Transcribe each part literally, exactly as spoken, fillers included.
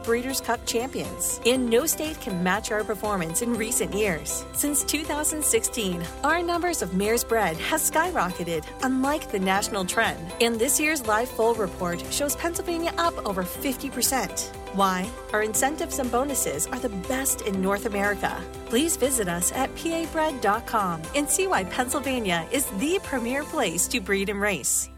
Breeders' Cup champions, and no state can match our performance in recent years. Since two thousand sixteen, our numbers of mares bred has skyrocketed, unlike the national trend. And this year's live foal report shows Pennsylvania up over fifty percent. Why? Our incentives and bonuses are the best in North America. Please visit us at P A bred dot com and see why Pennsylvania is the premier place to breed and race.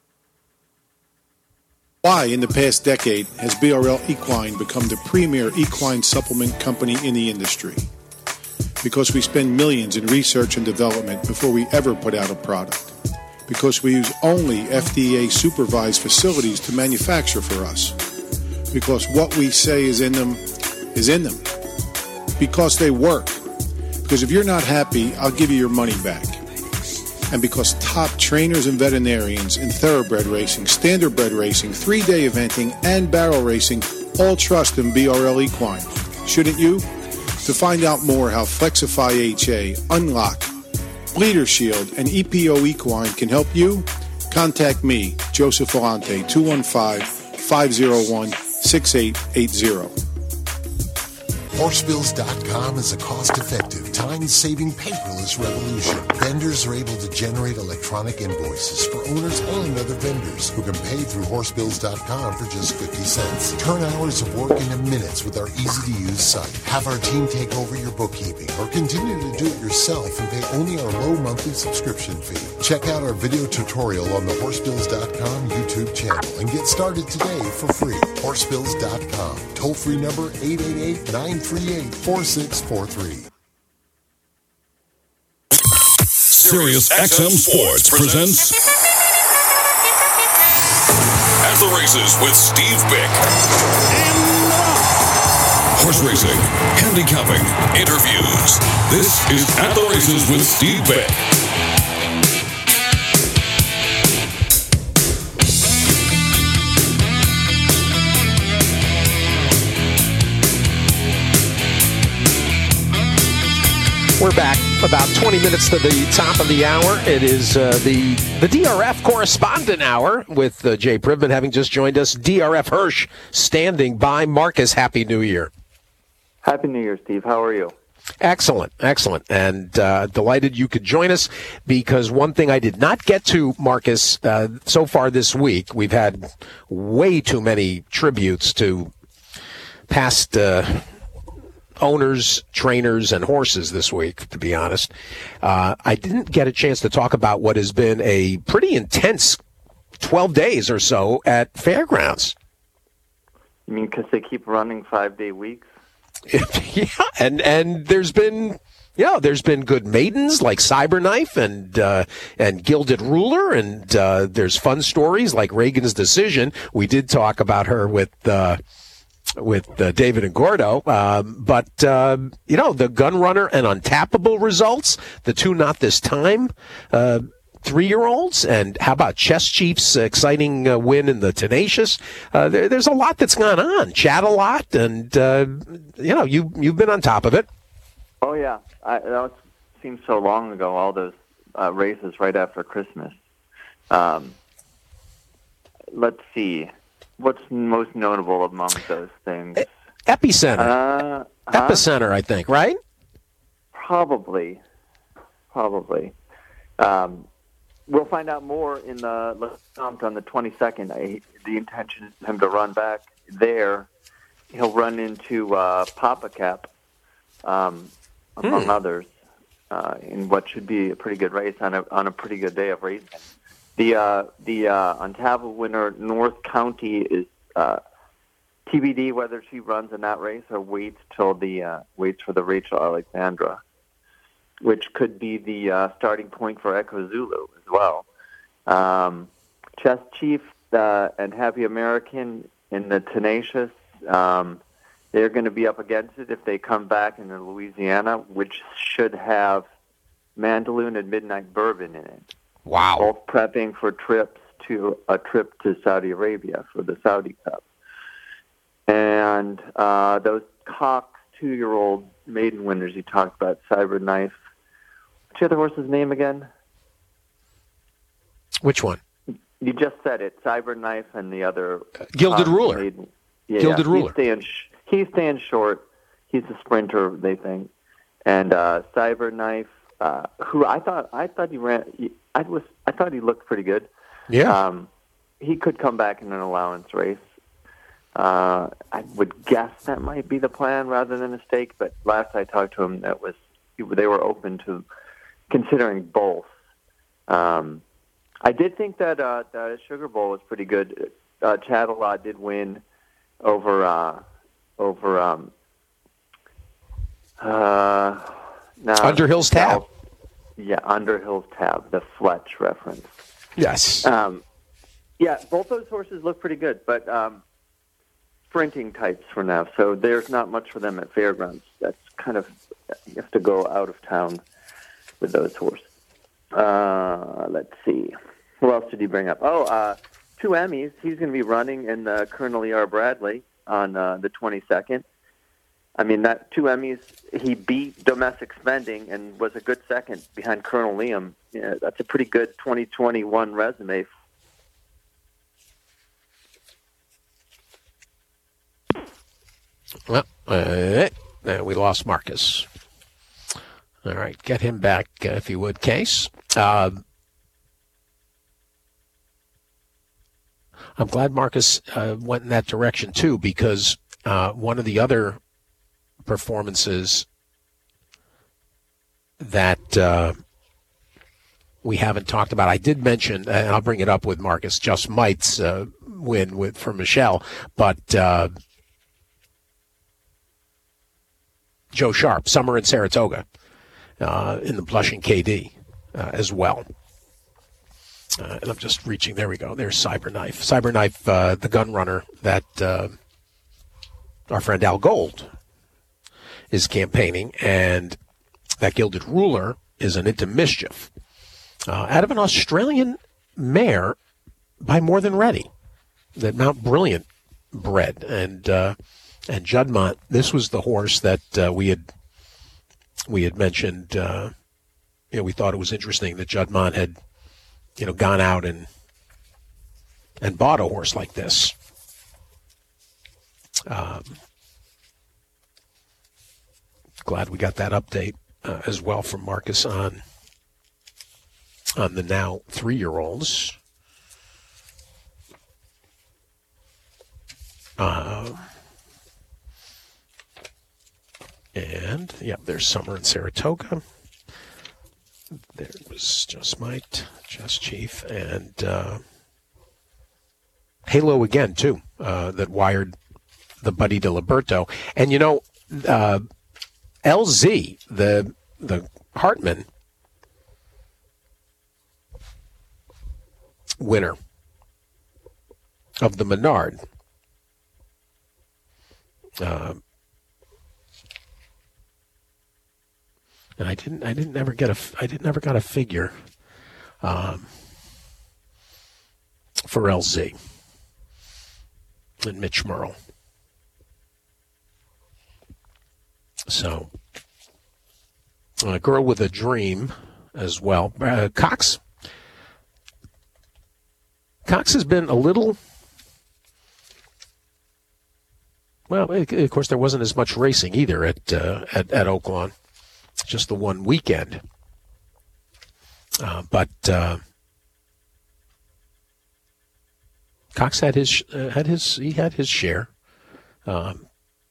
Why, in the past decade, has B R L Equine become the premier equine supplement company in the industry? Because we spend millions in research and development before we ever put out a product. Because we use only F D A-supervised facilities to manufacture for us. Because what we say is in them is in them. Because they work. Because if you're not happy, I'll give you your money back. And because top trainers and veterinarians in thoroughbred racing, standardbred racing, three-day eventing, and barrel racing all trust in B R L Equine. Shouldn't you? To find out more how Flexify H A, Unlock, Bleeder Shield, and E P O Equine can help you, contact me, Joseph Volante, two one five, five oh one, six eight eight zero. Horse Bills dot com is a cost-effective, time-saving paperless revolution. Vendors are able to generate electronic invoices for owners and other vendors who can pay through Horse Bills dot com for just fifty cents. Turn hours of work into minutes with our easy-to-use site. Have our team take over your bookkeeping or continue to do it yourself and pay only our low monthly subscription fee. Check out our video tutorial on the Horse Bills dot com YouTube channel and get started today for free. Horse Bills dot com. Toll-free number eight eight eight, nine three eight, four six four three. Sirius X M Sports presents At the Races with Steve Bick. Horse racing, handicapping, interviews. This is At the Races with Steve Bick. We're back about twenty minutes to the top of the hour. It is uh, the the D R F correspondent hour with uh, Jay Privman having just joined us. D R F Hirsch standing by. Marcus, Happy New Year. Happy New Year, Steve. How are you? Excellent, excellent. And uh, delighted you could join us because one thing I did not get to, Marcus, uh, so far this week, we've had way too many tributes to past uh owners, trainers, and horses this week, to be honest. Uh, I didn't get a chance to talk about what has been a pretty intense twelve days or so at Fairgrounds. You mean because they keep running five-day weeks? Yeah, and, and there's been... You know, there's been good maidens like Cyberknife and uh, and Gilded Ruler, and uh, there's fun stories like Reagan's Decision. We did talk about her with... Uh, with uh, David and Gordo, um, but, uh, you know, the Gun Runner and Untappable results, the two Not This Time uh, three-year-olds, and how about Chess Chief's exciting uh, win in the Tenacious? Uh, there, there's a lot that's gone on. Chat a lot, and, uh, you know, you, you've been on top of it. Oh, yeah. I, that was, seems so long ago, all those uh, races right after Christmas. Um, let's see. What's most notable among those things? Epicenter. Uh, huh? Epicenter, I think, right? Probably. Probably. Um, we'll find out more in the on the twenty-second. I, the intention is him to run back there. He'll run into uh, Papa Cap, um, among hmm. others, uh, in what should be a pretty good race on a on a pretty good day of racing. The uh, the uh, Untappable winner, North County, is uh, T B D whether she runs in that race or waits till the uh, waits for the Rachel Alexandra, which could be the uh, starting point for Echo Zulu as well. Um, Chess Chief uh, and Happy American in the Tenacious, um, they're going to be up against it if they come back in Louisiana, which should have Mandaloon and Midnight Bourbon in it. Wow. Both prepping for trips to a trip to Saudi Arabia for the Saudi Cup. And uh, those Cox two-year-old maiden winners you talked about, Cyberknife. What's the other horse's name again? Which one? You just said it, Cyberknife and the other... Uh, Gilded Ruler. Maiden. yeah, Gilded yeah. Ruler. He's staying, sh- he's staying short. He's a sprinter, they think. And uh, Cyberknife, uh, who I thought I thought he ran. He, I was I thought he looked pretty good. Yeah. Um, he could come back in an allowance race. Uh, I would guess that might be the plan rather than a stake. But last I talked to him, that was they were open to considering both. Um, I did think that uh, the Sugar Bowl was pretty good. Uh, Chatelaw did win over uh, over um, uh, now, Underhill's Tab. Yeah, Underhill's Tab, the Fletch reference. Yes. Um, yeah, both those horses look pretty good, but um, sprinting types for now. So there's not much for them at fairgrounds. That's kind of you have to go out of town with those horses. Uh, let's see. Who else did he bring up? Oh, uh, two Emmys. He's going to be running in the Colonel E R. Bradley on uh, the twenty-second. I mean, that two Emmys, he beat Domestic Spending and was a good second behind Colonel Liam. Yeah, that's a pretty good twenty twenty-one resume. Well, uh, we lost Marcus. All right, get him back, uh, if you would, Case. Uh, I'm glad Marcus uh, went in that direction, too, because uh, one of the other performances that uh, we haven't talked about, I did mention, and I'll bring it up with Marcus, Just Might's uh, win with for Michelle, but uh, Joe Sharp, Summer in Saratoga, uh, in the Blushing K D uh, as well. Uh, and I'm just reaching, there we go, there's Cyberknife. Cyberknife, uh, the gun runner that uh, our friend Al Gold is campaigning, and that Gilded Ruler is an Into Mischief uh, out of an Australian mare by More Than Ready that Mount Brilliant bred. And uh, and Juddmonte, this was the horse that uh, we had we had mentioned. Uh, you know, we thought it was interesting that Juddmonte had, you know, gone out and and bought a horse like this. Um, glad we got that update uh, as well from Marcus on on the now three-year-olds. Uh, and, yeah, there's Summer in Saratoga. There was Just Might, Just Chief, and uh, Halo again, too, uh, that wired the Buddy DiLiberto. And, you know, uh, L Z, the the Hartman winner of the Menard, uh, and I didn't I didn't ever get a I didn't ever got a figure um, for L Z and Mitch Merle. So, a Girl with a Dream as well. Uh, Cox. Cox has been a little. Well, of course, there wasn't as much racing either at uh, at, at Oaklawn, just the one weekend. Uh, but uh, Cox had his uh, had his he had his share. Um,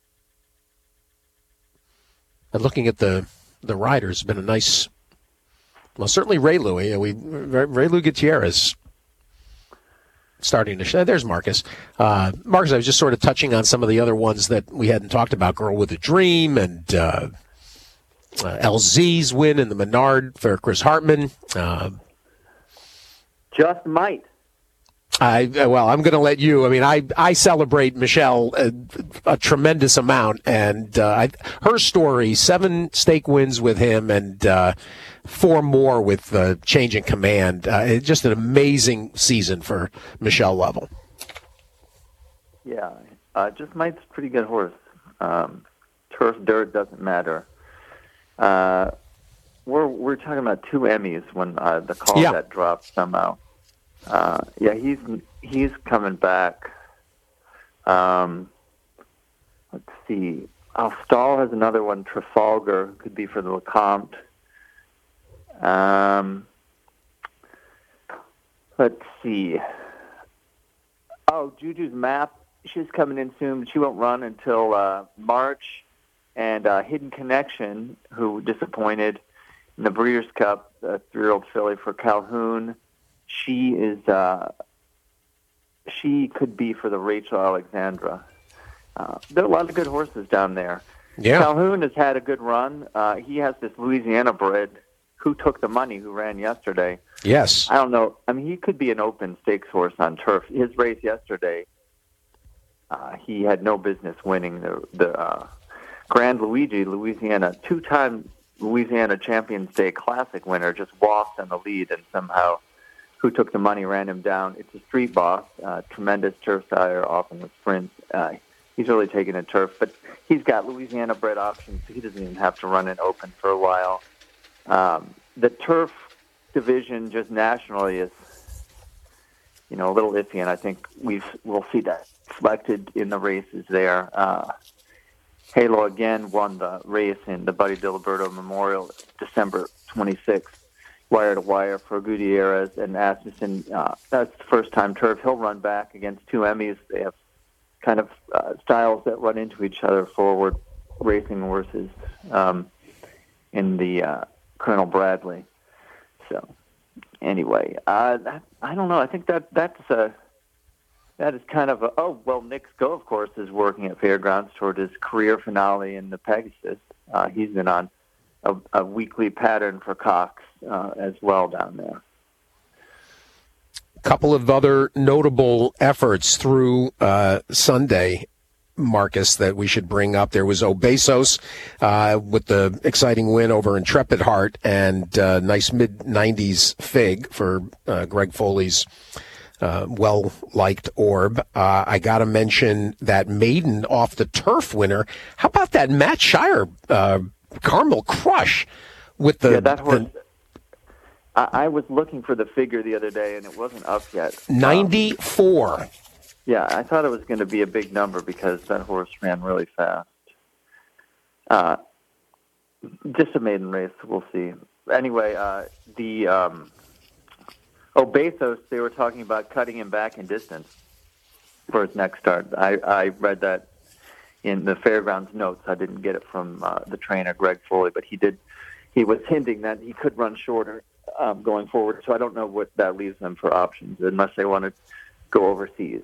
And looking at the the riders, has been a nice. Well, certainly Ray Louie. We Ray Lou Gutierrez starting to show. There's Marcus. Uh, Marcus, I was just sort of touching on some of the other ones that we hadn't talked about. Girl with a Dream and uh, uh, L Z's win in the Menard for Chris Hartman. Uh, Just Might. I well, I'm going to let you. I mean, I, I celebrate Michelle a, a tremendous amount, and uh, I, her story: seven stake wins with him, and uh, four more with uh, change in command. Uh, it's just an amazing season for Michelle Lovell. Yeah, uh, Just Might's a pretty good horse. Um, turf, dirt doesn't matter. Uh, we're we're talking about two Emmys when uh, the call Yeah. got dropped somehow. Uh, yeah, he's he's coming back. Um, see. Oh, Stahl has another one. Trafalgar could be for the LeCompte. Um, let's see. Oh, Juju's Map. She's coming in soon. She won't run until uh, March. And uh, Hidden Connection, who disappointed in the Breeders' Cup, a three-year-old filly for Calhoun. She is. Uh, she could be for the Rachel Alexandra. Uh, there are a lot of good horses down there. Yeah. Calhoun has had a good run. Uh, he has this Louisiana bred who took the money, who ran yesterday. Yes. I don't know. I mean, he could be an open stakes horse on turf. His race yesterday, uh, he had no business winning the the uh, Grand Luigi, Louisiana, two-time Louisiana Champions Day Classic winner, just walked on the lead, and somehow who took the money ran him down. It's a street boss, uh, tremendous turf sire, often with sprints. Uh, he's really taken a turf, but he's got Louisiana-bred options, so he doesn't even have to run an open for a while. Um, the turf division just nationally is, you know, a little iffy, and I think we've, we'll see that reflected in the races there. Uh, Halo again won the race in the Buddy Diliberto Memorial December twenty-sixth, wire to wire for Gutierrez and Asmussen. Uh, that's the first time turf. He'll run back against two Emmys. They have kind of uh, styles that run into each other, forward racing horses um, in the uh, Colonel Bradley. So anyway, uh, that, I don't know. I think that that's a That is kind of a, oh, well, Nick Sko, of course, is working at Fairgrounds toward his career finale in the Pegasus. Uh, he's been on a, a weekly pattern for Cox uh, as well down there. A couple of other notable efforts through uh, Sunday, Marcus, that we should bring up. There was Obesos uh, with the exciting win over Intrepid Heart, and uh, nice mid nineties fig for uh, Greg Foley's Uh, well-liked Orb. Uh, I got to mention that maiden off the turf winner. How about that Matt Shire uh, Carmel Crush with the... Yeah, that horse... The, I, I was looking for the figure the other day, and it wasn't up yet. ninety-four. Um, yeah, I thought it was going to be a big number because that horse ran really fast. Uh, just a maiden race, we'll see. Anyway, uh, the... Um, Oh, Bezos, they were talking about cutting him back in distance for his next start. I, I read that in the Fairgrounds notes. I didn't get it from uh, the trainer, Greg Foley, but he did. He was hinting that he could run shorter um, going forward, so I don't know what that leaves them for options, unless they want to go overseas.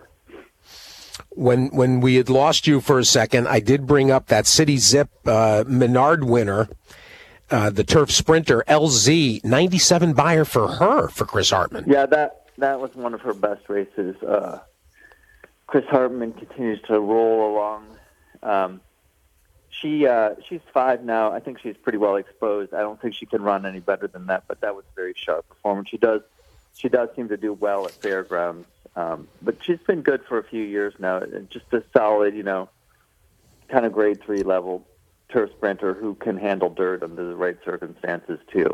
when when we had lost you for a second, I did bring up that City Zip uh, Menard winner, Uh, the turf sprinter, L Z, ninety-seven buyer for her, for Chris Hartman. Yeah, that that was one of her best races. Uh, Chris Hartman continues to roll along. Um, she uh, she's five now. I think she's pretty well exposed. I don't think she can run any better than that, but that was a very sharp performance. She does she does seem to do well at Fairgrounds, um, but she's been good for a few years now. Just a solid, you know, kind of grade three level turf sprinter who can handle dirt under the right circumstances too.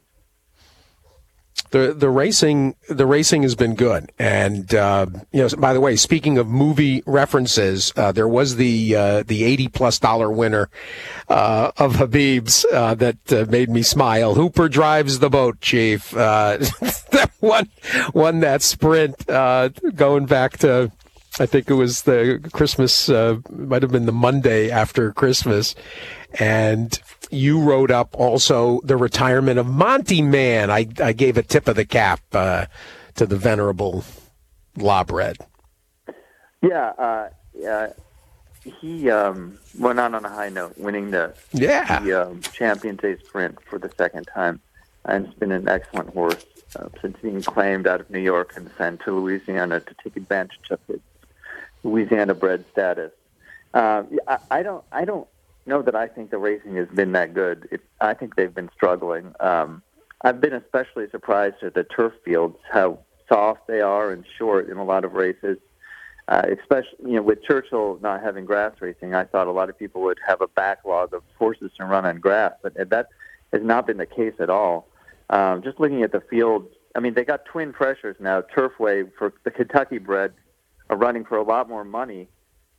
The the racing the racing has been good, and uh, you know. By the way, speaking of movie references, uh, there was the uh, the eighty plus dollar winner uh, of Habib's uh, that uh, made me smile. Hooper drives the boat, Chief. Uh, that won won that sprint uh, going back to. I think it was the Christmas, uh, might have been the Monday after Christmas. And you wrote up also the retirement of Monty Man. I, I gave a tip of the cap uh, to the venerable Lawbred. Yeah, uh, yeah. He um, went on on a high note, winning the, yeah. the um, Champions Day Sprint for the second time. And it's been an excellent horse uh, since being claimed out of New York and sent to Louisiana to take advantage of it. Louisiana-bred status. Uh, I, I don't. I don't know that I think the racing has been that good. It, I think they've been struggling. Um, I've been especially surprised at the turf fields, how soft they are and short in a lot of races. Uh, especially, you know, with Churchill not having grass racing, I thought a lot of people would have a backlog of horses to run on grass, but that has not been the case at all. Um, just looking at the field, I mean, they got twin pressures now. Turfway for the Kentucky bred are running for a lot more money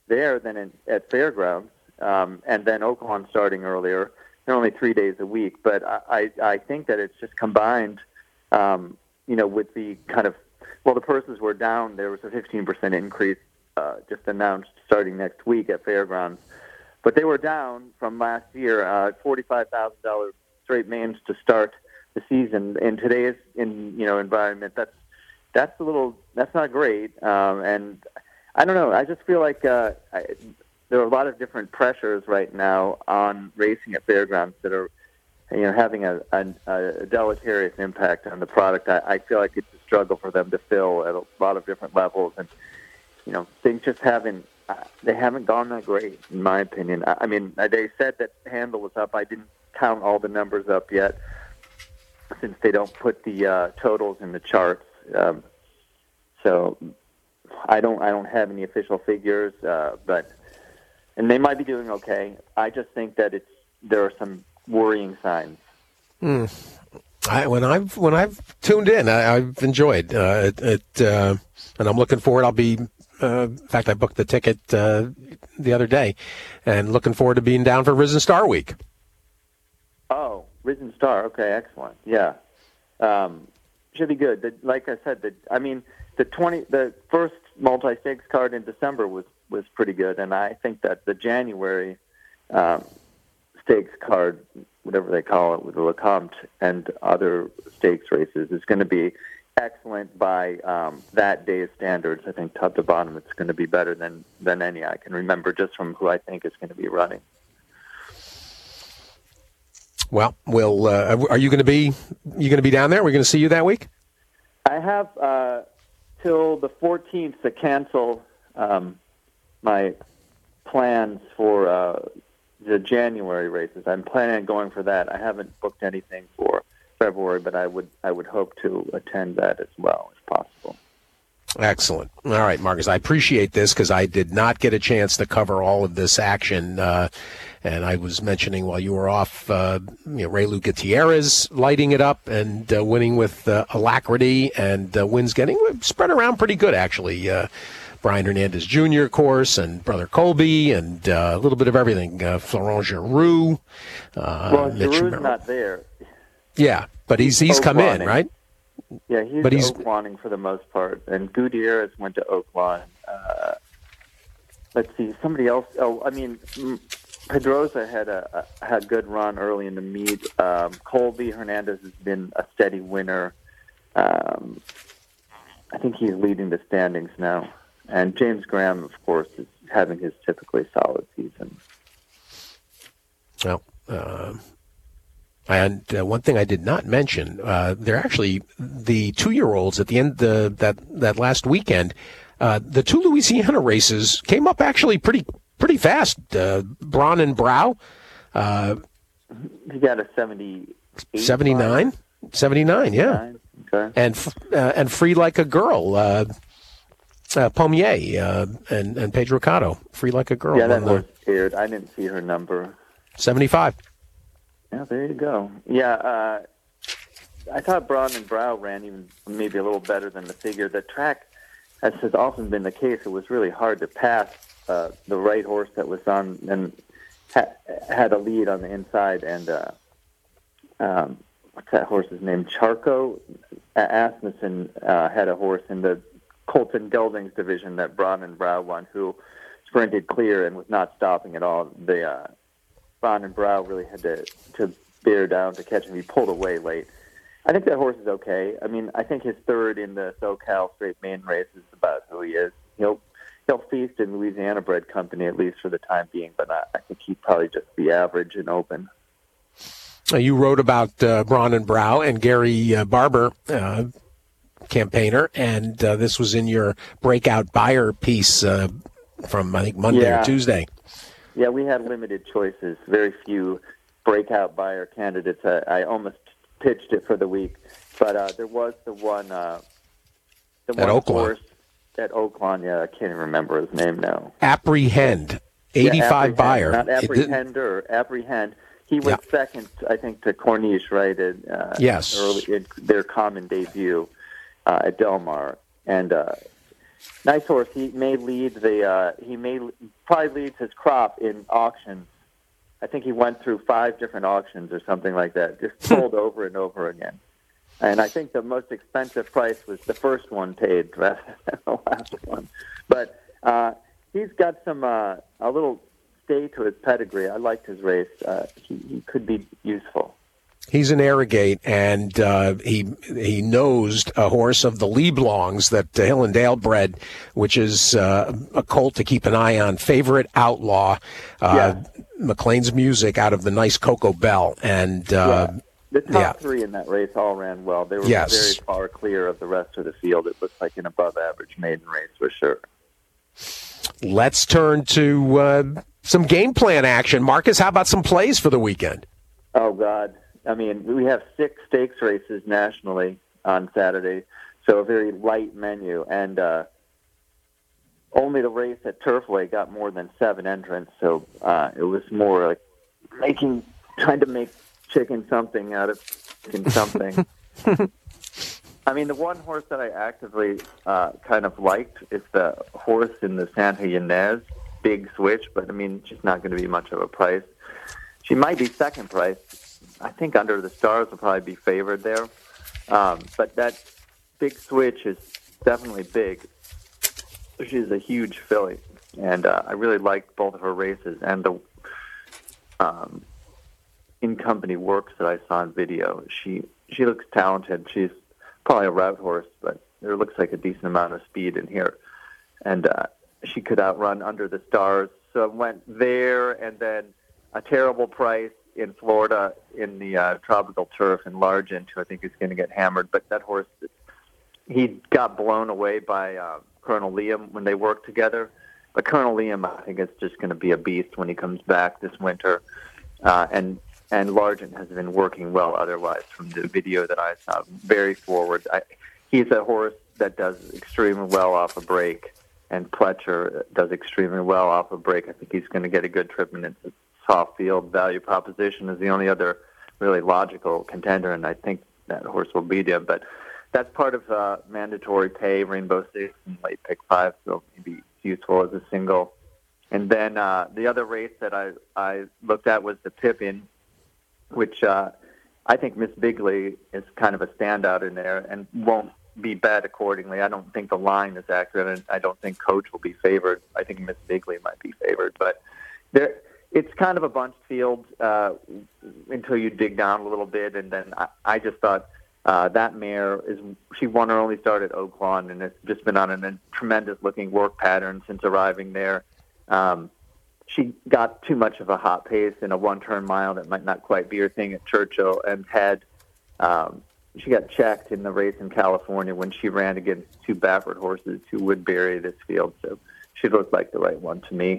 there than in, at Fairgrounds, um, and then Oaklawn starting earlier. They're only three days a week, but I, I, I think that it's just combined, um, you know, with the kind of, well, the purses were down. There was a fifteen percent increase uh, just announced starting next week at Fairgrounds, but they were down from last year, uh, forty-five thousand dollars straight mains to start the season. In today's in you know environment, that's that's a little that's not great, um, and I don't know. I just feel like uh, I, there are a lot of different pressures right now on racing at Fairgrounds that are, you know, having a, a, a deleterious impact on the product. I, I feel like it's a struggle for them to fill at a lot of different levels, and you know, things just haven't uh, they haven't gone that great, in my opinion. I, I mean, they said that handle was up. I didn't count all the numbers up yet, since they don't put the uh, totals in the charts. Um, so I don't I don't have any official figures, uh, but and they might be doing okay. I just think that it's there are some worrying signs. Mm. I, when I've when I've tuned in, I, I've enjoyed uh, it, it uh, and I'm looking forward. I'll be uh, in fact, I booked the ticket uh, the other day, and looking forward to being down for Risen Star Week. Oh, Risen Star. Okay, excellent. Yeah, um, should be good. The, like I said, the I mean the twenty the first multi-stakes card in December was. was pretty good, and I think that the January um, stakes card, whatever they call it, with the Lecomte and other stakes races, is going to be excellent by um, that day's standards. I think top to bottom, it's going to be better than, than any I can remember, just from who I think is going to be running. Well, will uh, are you going to be you going to be down there? We're going to see you that week. I have uh, till the fourteenth to cancel. Um, my plans for uh, the January races. I'm planning on going for that. I haven't booked anything for February, but I would I would hope to attend that as well, if possible. Excellent. All right, Marcus, I appreciate this because I did not get a chance to cover all of this action. Uh, and I was mentioning while you were off, uh, you know, Ray Lou Gutierrez lighting it up and uh, winning with uh, alacrity, and uh, wins getting spread around pretty good, actually. Uh, Brian Hernandez Junior, of course, and Brother Colby, and uh, a little bit of everything. Uh, Florent Giroux. Uh, well, Giroux's not there. Yeah, but he's he's come in, right? Yeah, he's, but he's Oaklaning for the most part, and Gutierrez went to Oaklawn. Uh, let's see, somebody else. Oh, I mean, Pedrosa had a, a had a good run early in the meet. Um, Colby Hernandez has been a steady winner. Um, I think he's leading the standings now. And James Graham, of course, is having his typically solid season. Well, uh, and uh, one thing I did not mention, uh, they're actually the two-year-olds at the end uh, that that last weekend. Uh, the two Louisiana races came up actually pretty pretty fast. Uh, Braun and Brow. Uh, he got a seventy-eight. seventy-nine? seventy-nine, yeah. Okay. And uh, and Free Like a Girl. Uh, Uh, Pommier uh, and, and Pedro Cotto, Free Like a Girl. Yeah, that was scared. I didn't see her number. seventy-five. Yeah, there you go. Yeah, uh, I thought Braun and Brow ran even maybe a little better than the figure. The track, as has often been the case, it was really hard to pass uh, the right horse that was on and ha- had a lead on the inside. And uh, um, what's that horse's name? Charco Asmussen uh, had a horse in the Colton Gelding's division that Braun and Brow won, who sprinted clear and was not stopping at all. The uh, Braun and Brow really had to, to bear down to catch him. He pulled away late. I think that horse is okay. I mean, I think his third in the SoCal straight main race is about who he is. He'll he'll feast in Louisiana bred company, at least for the time being, but I, I think he'd probably just be average and open. You wrote about uh, Braun and Brow and Gary uh, Barber, uh, campaigner, and uh, this was in your breakout buyer piece uh, from, I think, Monday yeah. or Tuesday. Yeah, we had limited choices, very few breakout buyer candidates. I, I almost pitched it for the week, but uh, there was the one, uh, the at one Oaklawn. horse at Oaklawn. Yeah, I can't even remember his name now. Apprehend, eighty-five yeah, buyer. Not Apprehender, Apprehend. He was yeah. second, I think, to Corniche, right? At, uh, yes. Early, in their common debut. Uh, at Del Mar, and uh, Nice horse. He may lead the. Uh, he may probably leads his crop in auctions. I think he went through five different auctions or something like that, just sold over and over again. And I think the most expensive price was the first one paid rather than the last one. But uh, he's got some uh, a little stay to his pedigree. I liked his race. Uh, he, he could be useful. He's an Arrogate, and uh, he he nosed a horse of the Leblongs that uh, Hill and Dale bred, which is uh, a colt to keep an eye on. Favorite Outlaw, uh, Yeah. McLean's Music out of the nice Cocoa Bell, and uh, Yeah. The top yeah. three in that race all ran well. They were Yes. very far clear of the rest of the field. It looks like an above-average maiden race for sure. Let's turn to uh, some game plan action. Marcus, how about some plays for the weekend? Oh, God. I mean, we have six stakes races nationally on Saturday, so a very light menu. And uh, only the race at Turfway got more than seven entrants, so uh, it was more like making, trying to make chicken something out of chicken something. I mean, the one horse that I actively uh, kind of liked is the horse in the Santa Ynez, Big Switch, but I mean, she's not going to be much of a price. She might be second price. I think Under the Stars will probably be favored there. Um, but that Big Switch is definitely big. She's a huge filly, and uh, I really liked both of her races and the um, in-company works that I saw on video. She she looks talented. She's probably a route horse, but there looks like a decent amount of speed in here. And uh, she could outrun Under the Stars. So I went there, and then a terrible price in Florida in the uh, Tropical Turf in Largent, who I think is going to get hammered. But that horse, he got blown away by uh, Colonel Liam when they worked together. But Colonel Liam, I think, is just going to be a beast when he comes back this winter. Uh, and and Largent has been working well otherwise from the video that I saw. Very forward. I, he's a horse that does extremely well off a break, and Pletcher does extremely well off a break. I think he's going to get a good trip, and it's a soft field. Value Proposition is the only other really logical contender, and I think that horse will beat him. But that's part of uh, mandatory pay, Rainbow Six, and late pick five, so maybe useful as a single. And then uh, the other race that I, I looked at was the Pippin, which uh, I think Miss Bigley is kind of a standout in there and won't be bet accordingly. I don't think the line is accurate, and I don't think Coach will be favored. I think Miss Bigley might be favored. But there, it's kind of a bunched field uh, until you dig down a little bit, and then I, I just thought uh, that mare, is she won her only start at Oaklawn, and it's just been on a tremendous-looking work pattern since arriving there. Um, she got too much of a hot pace in a one-turn mile that might not quite be her thing at Churchill, and had um, she got checked in the race in California when she ran against two Baffert horses who would bury this field. So she looked like the right one to me.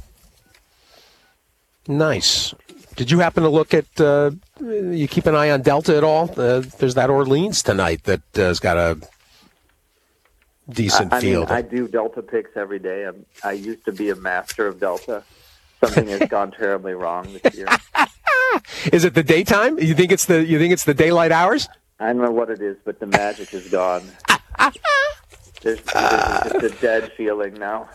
Nice. Did you happen to look at, uh, you keep an eye on Delta at all? Uh, there's that Orleans tonight that uh, has got a decent I, I field. mean, I do Delta picks every day. I'm, I used to be a master of Delta. Something has gone terribly wrong this year. Is it the daytime? You think it's the you think it's the daylight hours? I don't know what it is, but the magic is gone. There's, there's just a dead feeling now.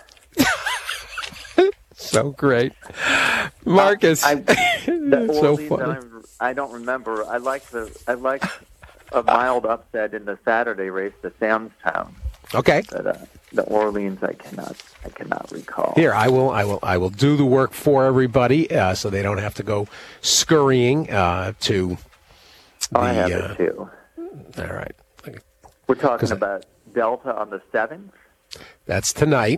So great, Marcus. I, I, the so Orleans, funny. I'm- I don't remember. I like the I like a mild upset in the Saturday race, the Samstown. Okay. But uh, the Orleans, I cannot I cannot recall. Here, I will, I will, I will do the work for everybody, uh, so they don't have to go scurrying uh, to. The, Oh, I have uh, it too. All right, We're talking 'cause I- about Delta on the seventh. that's tonight,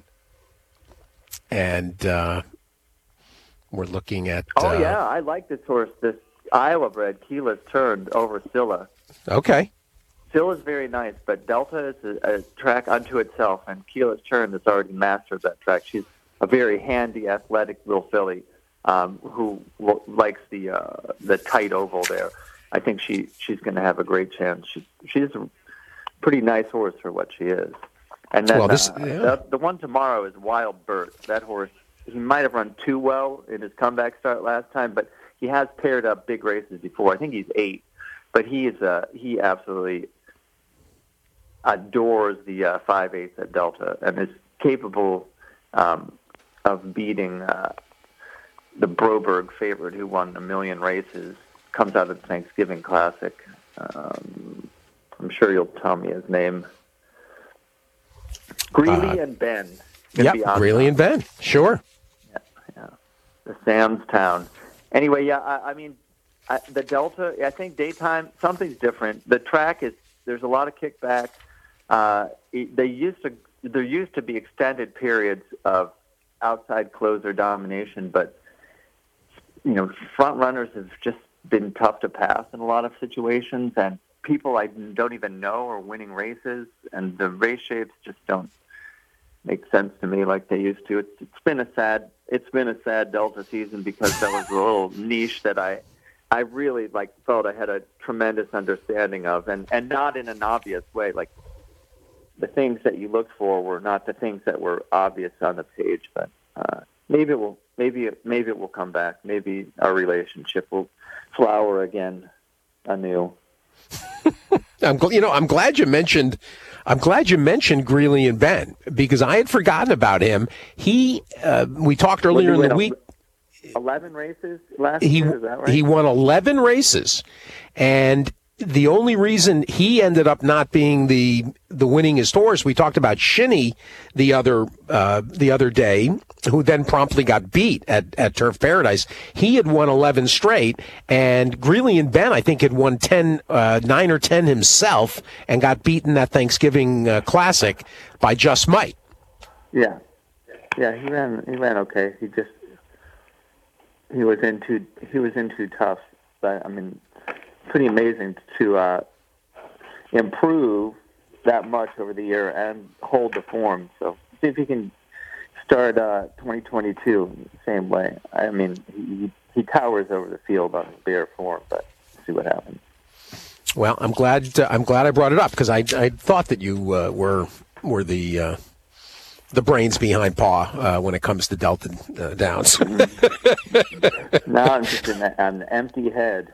and uh, we're looking at. Oh uh, yeah, I like this horse. This Iowa bred Keyless Turned over Scylla. Okay. Scylla's very nice, but Delta is a, a track unto itself, and Keyless Turned has already mastered that track. She's a very handy, athletic little filly um, who w- likes the uh, the tight oval there. I think she she's going to have a great chance. She's she's a pretty nice horse for what she is. And then Well, this- uh, yeah. the, the one tomorrow is Wild Birth. That horse, he might have run too well in his comeback start last time, but he has paired up big races before. I think he's eight, but he is uh, he absolutely adores the uh, five eighths at Delta and is capable um, of beating uh, the Broberg favorite who won a million races, comes out of the Thanksgiving Classic. Um, I'm sure you'll tell me his name. Greeley uh, and Ben. Yep, Greeley and Ben, sure. Yeah, yeah. The Sam's Town. Anyway, yeah, I, I mean, I, the Delta, I think daytime, something's different. The track is, there's a lot of kickback. Uh, they used to, there used to be extended periods of outside closer domination, but, you know, front runners have just been tough to pass in a lot of situations, and people I don't even know are winning races, and the race shapes just don't make sense to me like they used to. It's, it's been a sad, it's been a sad Delta season because that was a little niche that I, I really like felt I had a tremendous understanding of, and, and not in an obvious way. Like the things that you looked for were not the things that were obvious on the page, but uh, maybe it will, maybe it, maybe it will come back. Maybe our relationship will flower again anew. I'm, you know, I'm glad you mentioned, I'm glad you mentioned Greeley and Ben because I had forgotten about him. He, uh, we talked earlier in the week. eleven races last he, year, is that right? He won eleven races, and the only reason he ended up not being the the winningest horse, we talked about Shinny the other uh, the other day, who then promptly got beat at, at Turf Paradise. He had won eleven straight, and Greeley and Ben, I think, had won ten, uh, nine or ten himself, and got beaten that Thanksgiving uh, Classic by Just Might. Yeah, yeah, he ran he ran okay. He just he was in too he was in too tough. But I mean, pretty amazing to uh, improve that much over the year and hold the form. So see if he can start uh, twenty twenty-two the same way. I mean, he, he towers over the field on bare form, but see what happens. Well, I'm glad uh, I'm glad I brought it up because I I thought that you uh, were were the uh, the brains behind Paw uh, when it comes to Delta uh, Downs. Now I'm just in a, an empty head.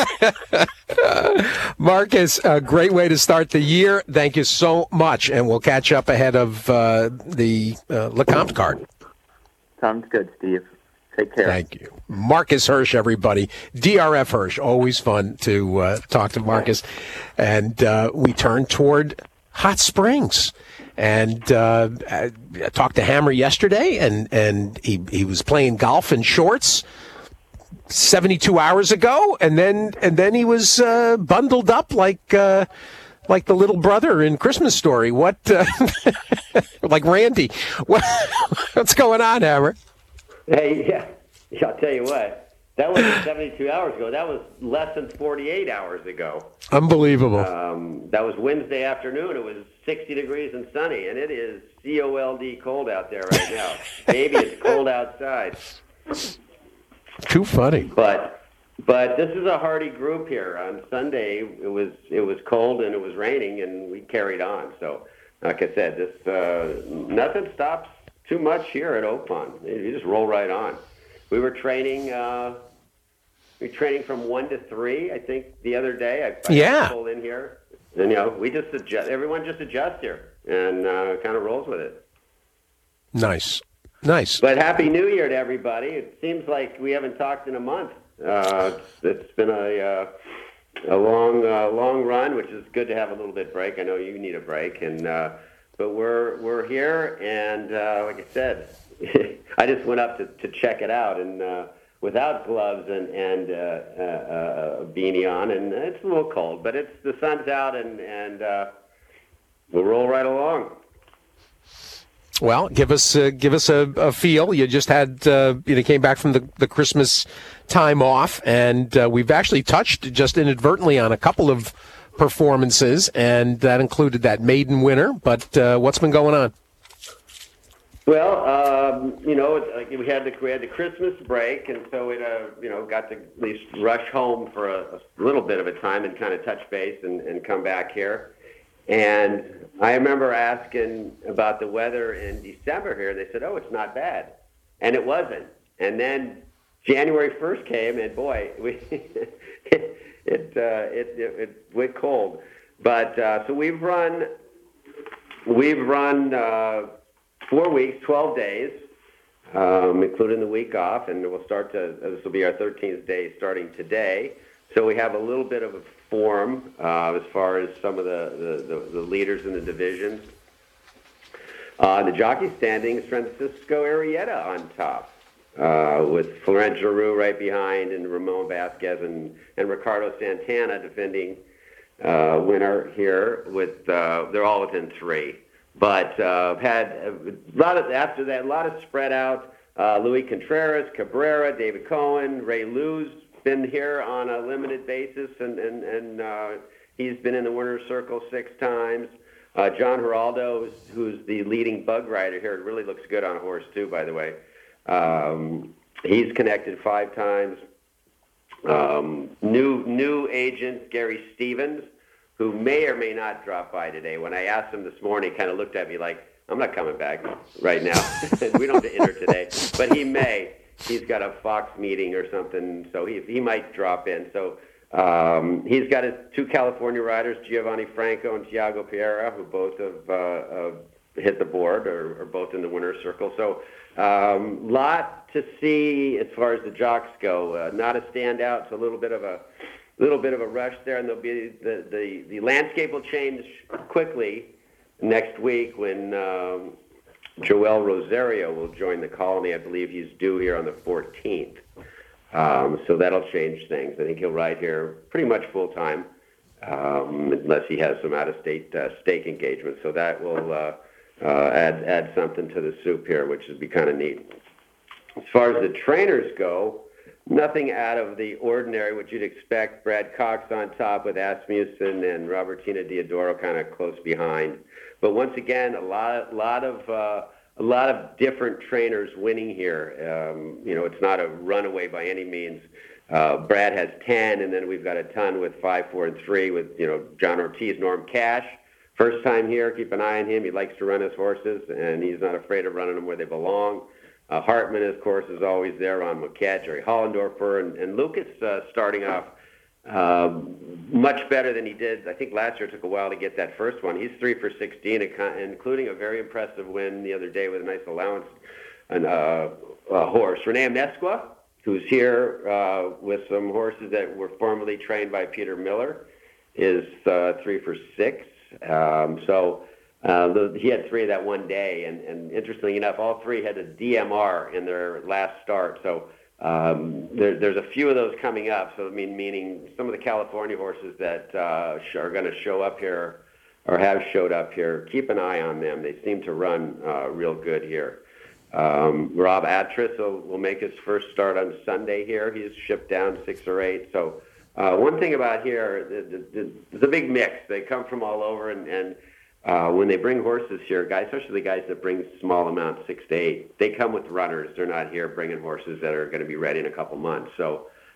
Marcus, a great way to start the year. Thank you so much, and we'll catch up ahead of uh, the uh, Lecomte card. Sounds good, Steve. Take care. Thank you. Marcus Hirsch, everybody. D R F Hirsch. Always fun to uh, talk to Marcus. And uh, we turn toward Hot Springs. And uh, I talked to Hammer yesterday, and, and he, he was playing golf in shorts seventy-two hours ago, and then and then he was uh, bundled up like uh, like the little brother in Christmas Story. What, uh, like Randy? What, what's going on, Hammer? Hey, yeah, yeah, I'll tell you what. That wasn't seventy-two hours ago. That was less than forty-eight hours ago. Unbelievable. Um, that was Wednesday afternoon. It was sixty degrees and sunny, and it is C O L D cold out there right now. Maybe it's cold outside. Too funny. But but this is a hardy group here. On Sunday, it was it was cold and it was raining, and we carried on. So, like I said, this uh, nothing stops too much here at Oakmont. You just roll right on. We were training. Uh, we were training from one to three. I think the other day. I, I yeah. Pulled in here, and you know, we just adjust. Everyone just adjusts here and uh, kind of rolls with it. Nice. Nice. But Happy New Year to everybody. It seems like we haven't talked in a month. Uh, it's been a uh, a long uh, long run, which is good to have a little bit break. I know you need a break, and uh, but we're we're here, and uh, like I said, I just went up to, to check it out, and uh, without gloves and and uh, uh, a beanie on, and it's a little cold, but it's the sun's out, and and uh, we'll roll right along. Well, give us uh, give us a, a feel. You just had uh, you know came back from the, the Christmas time off, and uh, we've actually touched just inadvertently on a couple of performances, and that included that maiden winner. But uh, what's been going on? Well, um, you know, we had the we had the Christmas break, and so we uh, you know got to at least rush home for a, a little bit of a time and kind of touch base and, and come back here. And I remember asking about the weather in December here. They said, oh, it's not bad. And it wasn't. And then January first came, and boy, we, it, it, uh, it, it, it went cold. But uh, so we've run we've run uh, four weeks, twelve days, um, including the week off, and we'll start to, this will be our thirteenth day starting today. So we have a little bit of a form uh, as far as some of the, the, the, the leaders in the divisions. Uh, the jockey standings, Francisco Arrieta on top, uh, with Florent Giroux right behind, and Ramon Vasquez and, and Ricardo Santana defending uh, winner here. With uh, they're all within three, but uh, had a lot of after that a lot of spread out. Uh, Luis Contreras, Cabrera, David Cohen, Ray Lou's been here on a limited basis, and and and uh, he's been in the winner's circle six times. Uh, John Geraldo, who's, who's the leading bug rider here, it really looks good on a horse too, by the way. Um, he's connected five times. Um, new new agent Gary Stevens, who may or may not drop by today. When I asked him this morning, he kind of looked at me like, "I'm not coming back right now. We don't have to enter today," but he may. He's got a Fox meeting or something, so he he might drop in. So. Um, he's got his two California riders, Giovanni Franco and Thiago Pereira, who both have uh, uh, hit the board or are both in the winner's circle. So a um, lot to see as far as the jocks go. Uh, not a standout. It's a little bit of a little bit of a rush there, and there'll be the, the, the landscape will change quickly next week when um, Joel Rosario will join the colony. I believe he's due here on the fourteenth. Um, so that'll change things. I think he'll ride here pretty much full time, um, unless he has some out-of-state uh, stake engagement. So that will uh, uh, add add something to the soup here, which would be kind of neat. As far as the trainers go, nothing out of the ordinary. What you'd expect: Brad Cox on top with Asmussen and Robertina Diodoro kind of close behind. But once again, a lot lot of uh, A lot of different trainers winning here. Um, you know, it's not a runaway by any means. Uh, Brad has ten, and then we've got a ton with five, four, and three with, you know, John Ortiz, Norm Cash. First time here, keep an eye on him. He likes to run his horses, and he's not afraid of running them where they belong. Uh, Hartman, of course, is always there. Ron Moquette, Jerry Hollendorfer, and, and Lucas uh, starting off Um, much better than he did. I think last year it took a while to get that first one. He's three for sixteen, including a very impressive win the other day with a nice allowance and uh, a horse. Rene Amesqua, who's here uh, with some horses that were formerly trained by Peter Miller, is uh, three for six. Um, so uh, the, he had three that one day, and, and interestingly enough, all three had a D M R in their last start. So Um, there, there's a few of those coming up. So I mean, meaning some of the California horses that uh, are going to show up here or have showed up here. Keep an eye on them. They seem to run uh, real good here. Um, Rob Atris will, will make his first start on Sunday here. He's shipped down six or eight. So uh, one thing about here, it's a big mix. They come from all over, and, and Uh, when they bring horses here, guys, especially the guys that bring small amounts, six to eight, they come with runners. They're not here bringing horses that are going to be ready in a couple months. So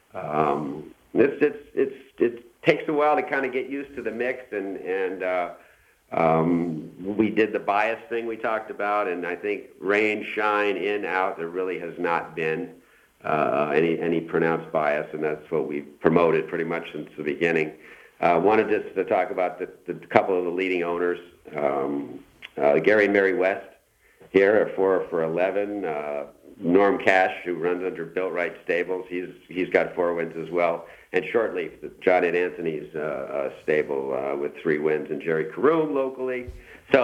um, it's, it's, it's, it takes a while to kind of get used to the mix, and, and uh, um, we did the bias thing we talked about, and I think rain, shine, in, out, there really has not been uh, any, any pronounced bias, and that's what we've promoted pretty much since the beginning. I uh, wanted just to talk about the, the couple of the leading owners. Um, uh, Gary and Mary West here at four for eleven. Uh, Norm Cash, who runs under Built Right Stables, he's he's got four wins as well. And Shortleaf, John and Anthony's uh, uh, stable uh, with three wins, and Jerry Caroom locally. So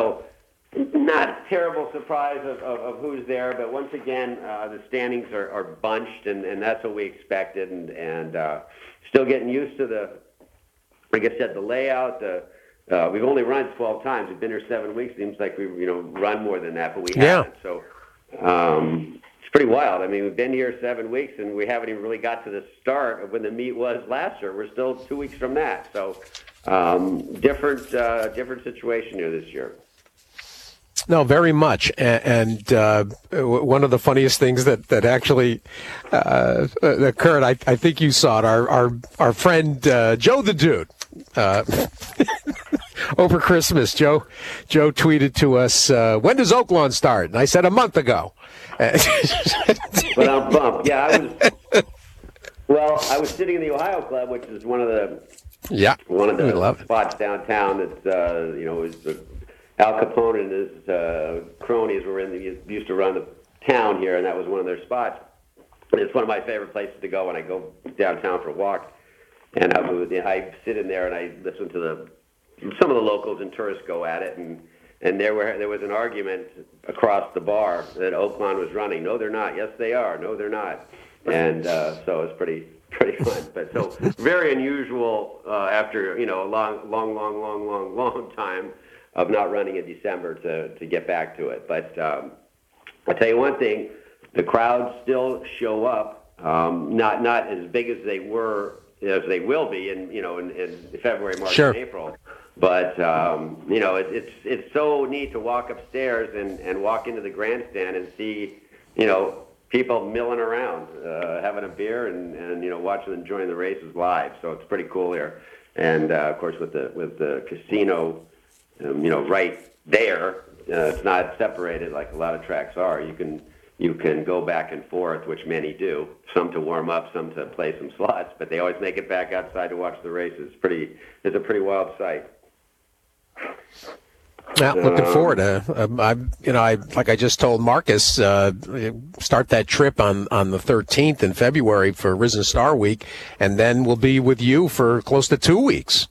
not a terrible surprise of, of, of who's there, but once again, uh, the standings are, are bunched, and, and that's what we expected, and, and uh, still getting used to the, like I said, the layout. The, uh, we've only run twelve times. We've been here seven weeks. Seems like we've you know run more than that, but we yeah. haven't. So um, it's pretty wild. I mean, we've been here seven weeks, and we haven't even really got to the start of when the meet was last year. We're still two weeks from that. So um, different, uh, different situation here this year. No, very much. And uh, one of the funniest things that, that actually uh, occurred, I, I think you saw it, our our, our friend uh, Joe the Dude, uh, over Christmas, Joe Joe tweeted to us, uh, when does Oaklawn start? And I said a month ago. But I'm bummed. Yeah, I was, well, I was sitting in the Ohio Club, which is one of the yeah, one of the love spots downtown that's, uh, you know, is the Al Capone and his uh, cronies were in the, used to run the town here, and that was one of their spots. And it's one of my favorite places to go when I go downtown for a walk. And I, would, I sit in there and I listen to the some of the locals and tourists go at it, and and there were there was an argument across the bar that Oaklawn was running. No, they're not. Yes, they are. No, they're not. And uh, so it's pretty pretty fun. But so very unusual uh, after you know a long long long long long long time of not running in December to to get back to it. But um, I'll tell you one thing: the crowds still show up. Um, not not as big as they were as they will be in you know in, in February, March, sure. and April. But, um, you know, it, it's it's so neat to walk upstairs and, and walk into the grandstand and see, you know, people milling around, uh, having a beer and, and, you know, watching and enjoying the races live. So it's pretty cool here. And, uh, of course, with the with the casino, um, you know, right there, uh, it's not separated like a lot of tracks are. You can you can go back and forth, which many do, some to warm up, some to play some slots, but they always make it back outside to watch the races. It's pretty, it's a pretty wild sight. Yeah, looking forward to. Um, I, you know, I like I just told Marcus, uh, start that trip on, on the thirteenth in February for Risen Star Week, and then we'll be with you for close to two weeks.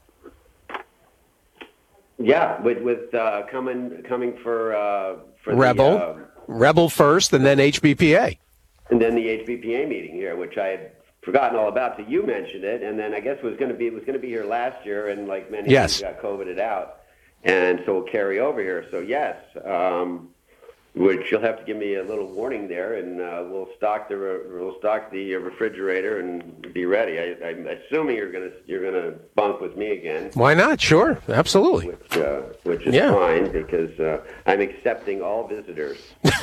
Yeah, with with uh, coming coming for uh, for Rebel, the, uh, Rebel first, and then H B P A, and then the H B P A meeting here, which I had forgotten all about till you mentioned it, and then I guess was going to be was going to be here last year, and like many yes. got COVIDed out. And so we'll carry over here. So, yes, um, which you'll have to give me a little warning there, and uh, we'll stock the re- we'll stock the refrigerator and be ready. I, I'm assuming you're gonna you're gonna bunk with me again. Why not? Sure, absolutely. Which, uh, which is yeah. fine because uh, I'm accepting all visitors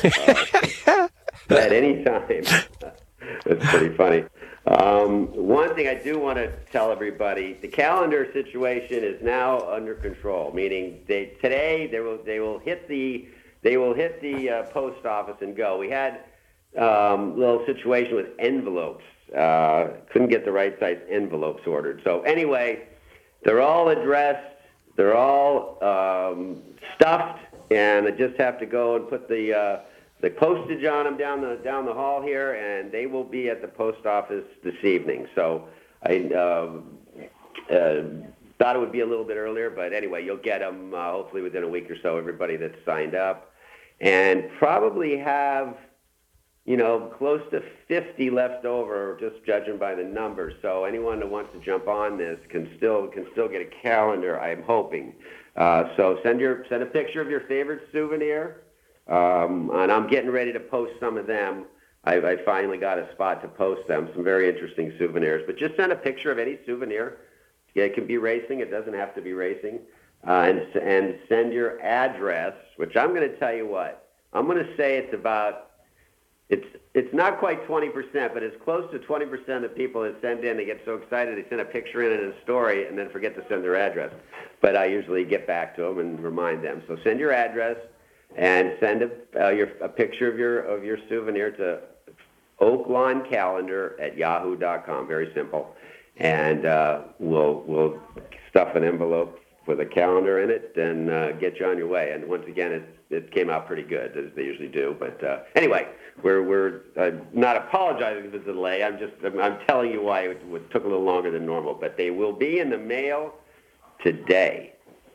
uh, at any time. That's pretty funny. Um, one thing I do want to tell everybody: the calendar situation is now under control. Meaning, they today they will they will hit the they will hit the uh, post office and go. We had um, a little situation with envelopes. Uh, couldn't get the right size envelopes ordered. So anyway, they're all addressed. They're all um, stuffed, and I just have to go and put the uh, the postage on them down the down the hall here, and they will be at the post office this evening. So I um, uh, thought it would be a little bit earlier, but anyway, you'll get them uh, hopefully within a week or so, everybody that's signed up, and probably have, you know, close to fifty left over, just judging by the numbers. So anyone that wants to jump on this can still can still get a calendar, I'm hoping. Uh, so send your send a picture of your favorite souvenir. Um, and I'm getting ready to post some of them. I, I finally got a spot to post them, some very interesting souvenirs. But just send a picture of any souvenir. Yeah, it can be racing. It doesn't have to be racing. Uh, and, and send your address, which I'm going to tell you what. I'm going to say it's about, it's it's not quite twenty percent, but it's close to twenty percent of people that send in, they get so excited, they send a picture in and a story and then forget to send their address. But I usually get back to them and remind them. So send your address. And send a, uh, your, a picture of your of your souvenir to Oaklawn Calendar at yahoo dot com. Very simple. And uh, we'll we'll stuff an envelope with a calendar in it and uh, get you on your way. And once again, it it came out pretty good, as they usually do. But uh, anyway, we're we're uh, not apologizing for the delay. I'm just I'm, I'm telling you why it, it took a little longer than normal. But they will be in the mail today.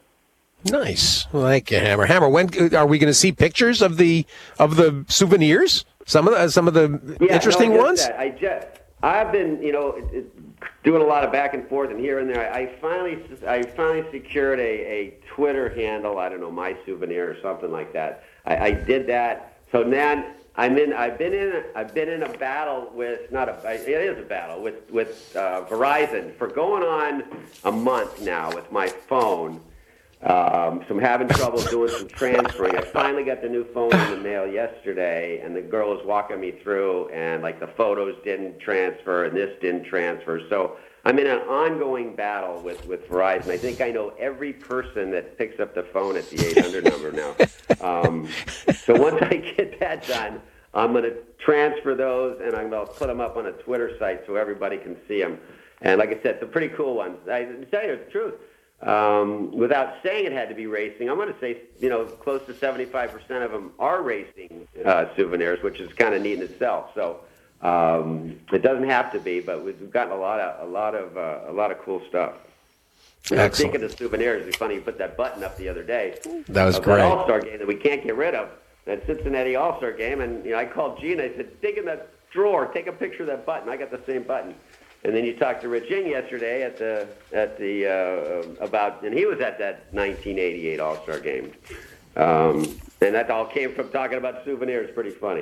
Nice, like you, Hammer. Hammer, when are we going to see pictures of the of the souvenirs? Some of the some of the yeah, interesting no, ones. That. I just I've been you know it, it, doing a lot of back and forth and here and there. I, I finally I finally secured a, a Twitter handle. I don't know, my souvenir or something like that. I, I did that. So now I'm in. I've been in. I've been in a battle with not a. It is a battle with with uh, Verizon for going on a month now with my phone. Um, so I'm having trouble doing some transferring. I finally got the new phone in the mail yesterday, and the girl was walking me through, and like the photos didn't transfer, and this didn't transfer. So I'm in an ongoing battle with, with Verizon. I think I know every person that picks up the phone at the eight hundred number now. Um, so once I get that done, I'm going to transfer those, and I'm going to put them up on a Twitter site so everybody can see them. And like I said, some pretty cool ones. I, to tell you the truth, um, without saying it had to be racing, I'm going to say, you know, close to seventy-five percent of them are racing uh, souvenirs, which is kind of neat in itself. So um, it doesn't have to be, but we've gotten a lot of a lot of uh, a lot of cool stuff. Excellent. Speaking of souvenirs, it's funny you put that button up the other day. That was of great. That All-Star game that we can't get rid of, that Cincinnati All-Star game, and you know I called Gene. I said, dig in that drawer, take a picture of that button. I got the same button. And then you talked to Rich Ing yesterday at the at the uh, about, and he was at that nineteen eighty-eight All-Star game, um, and that all came from talking about souvenirs. Pretty funny.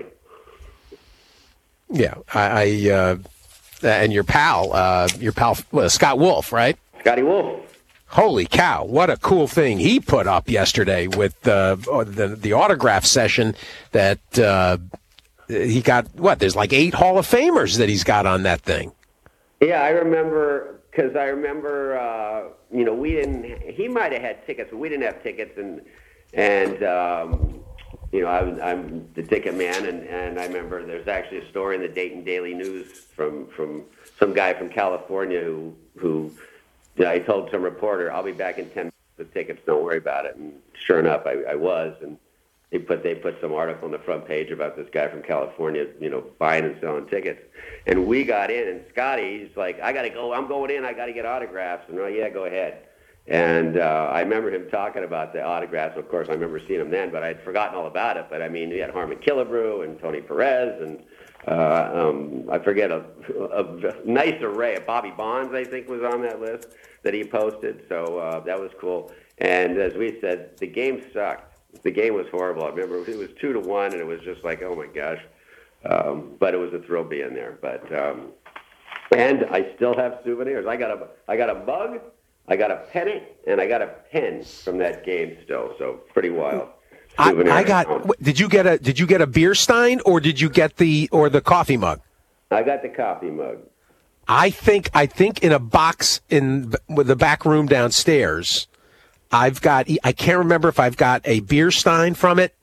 Yeah, I, I uh, and your pal, uh, your pal well, Scott Wolf, right? Scotty Wolf. Holy cow! What a cool thing he put up yesterday with uh, the the autograph session that uh, he got. What? There's like eight Hall of Famers that he's got on that thing. Yeah, I remember because I remember uh, you know we didn't. He might have had tickets, but we didn't have tickets, and and um, you know I was, I'm the ticket man, and, and I remember there's actually a story in the Dayton Daily News from from some guy from California who who. Yeah, I told some reporter, I'll be back in ten minutes with tickets, don't worry about it. And sure enough, I, I was. And they put they put some article on the front page about this guy from California, you know, buying and selling tickets. And we got in, and Scotty, he's like, I got to go. I'm going in. I got to get autographs. And, oh, yeah, go ahead. And uh, I remember him talking about the autographs. Of course, I remember seeing him then, but I'd forgotten all about it. But, I mean, we had Harmon Killebrew and Tony Perez and uh, um, I forget, a, a, a nice array. Bobby Bonds, I think, was on that list that he posted, so uh, that was cool. And as we said, the game sucked. The game was horrible. I remember it was two to one, and it was just like, oh my gosh. Um, but it was a thrill being there. But um, and I still have souvenirs. I got a I got a mug, I got a pennant, and I got a pen from that game still. So pretty wild. I, I got. Did you get a Did you get a beer stein, or did you get the or the coffee mug? I got the coffee mug. I think I think in a box in the back room downstairs, I've got. I can't remember if I've got a beer stein from it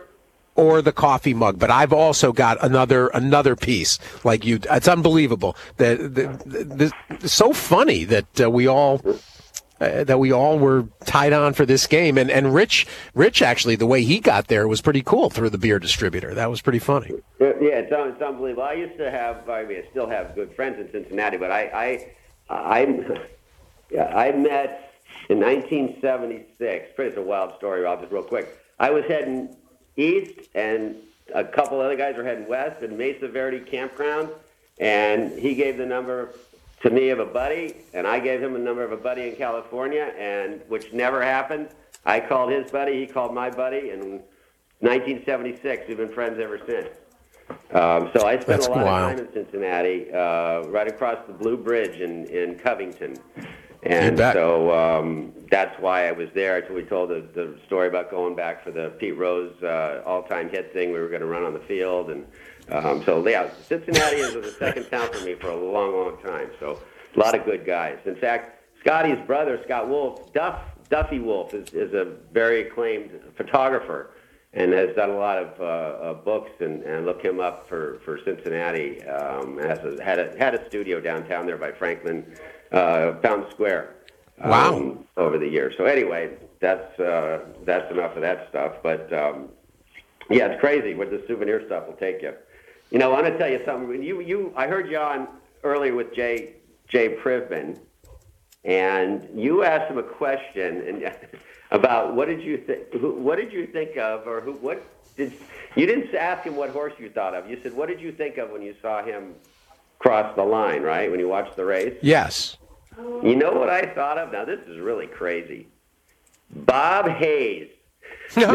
or the coffee mug, but I've also got another another piece. Like you, it's unbelievable. That the, the, the, it's so funny that uh, we all. Uh, that we all were tied on for this game, and and Rich, Rich actually, the way he got there was pretty cool through the beer distributor. That was pretty funny. Yeah, it's, it's unbelievable. I used to have, I mean, I still have good friends in Cincinnati, but I, I, I, yeah, I met in nineteen seventy-six. It's a wild story. I'll just real quick. I was heading east, and a couple other guys were heading west in Mesa Verde Campground, and he gave the number to me of a buddy, and I gave him a number of a buddy in California, and which never happened. I called his buddy, he called my buddy, and in nineteen seventy-six, we've been friends ever since. Um, so I spent That's a lot wild. of time in Cincinnati, uh, right across the Blue Bridge in, in Covington. And so um, that's why I was there. We told the, the story about going back for the Pete Rose uh, all-time hit thing. We were going to run on the field, and Um, so, yeah, Cincinnati is the second town for me for a long, long time. So, a lot of good guys. In fact, Scotty's brother, Scott Wolf, Duff, Duffy Wolf, is, is a very acclaimed photographer and has done a lot of uh, uh, books. And, and look him up for, for Cincinnati. Um, has a, had a had a studio downtown there by Franklin uh, Fountain Square. Um, Wow. Over the years. So, anyway, that's uh, that's enough of that stuff. But um, yeah, it's crazy where the souvenir stuff will take you. You know, I want to tell you something. You, you, I heard you on earlier with Jay, Jay Privman, and you asked him a question and about what did you think? What did you think of, or who? What did you didn't ask him what horse you thought of? You said, "What did you think of when you saw him cross the line?" Right, when you watched the race. Yes. You know what I thought of? Now this is really crazy. Bob Hayes. now,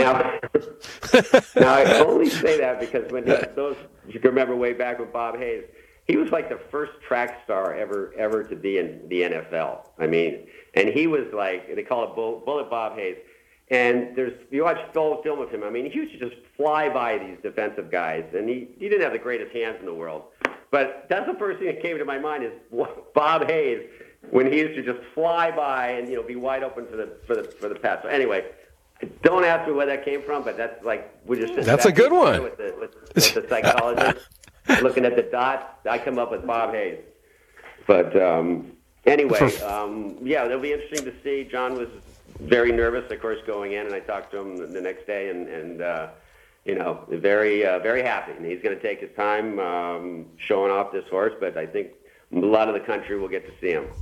now I only say that because when he, those you can remember way back with Bob Hayes, he was like the first track star ever ever to be in the N F L. I mean, and he was like they call it Bullet Bob Hayes. And there's you watch film film of him. I mean, he used to just fly by these defensive guys, and he he didn't have the greatest hands in the world. But that's the first thing that came to my mind is Bob Hayes when he used to just fly by and you know be wide open for the for the for the pass. So anyway. Don't ask me where that came from, but that's like we're just that's a good one with the, with, with the psychologist looking at the dots. I come up with Bob Hayes, but um, anyway, um, yeah, it'll be interesting to see. John was very nervous, of course, going in, and I talked to him the next day, and, and uh, you know, very, uh, very happy. And he's going to take his time um, showing off this horse, but I think a lot of the country will get to see him.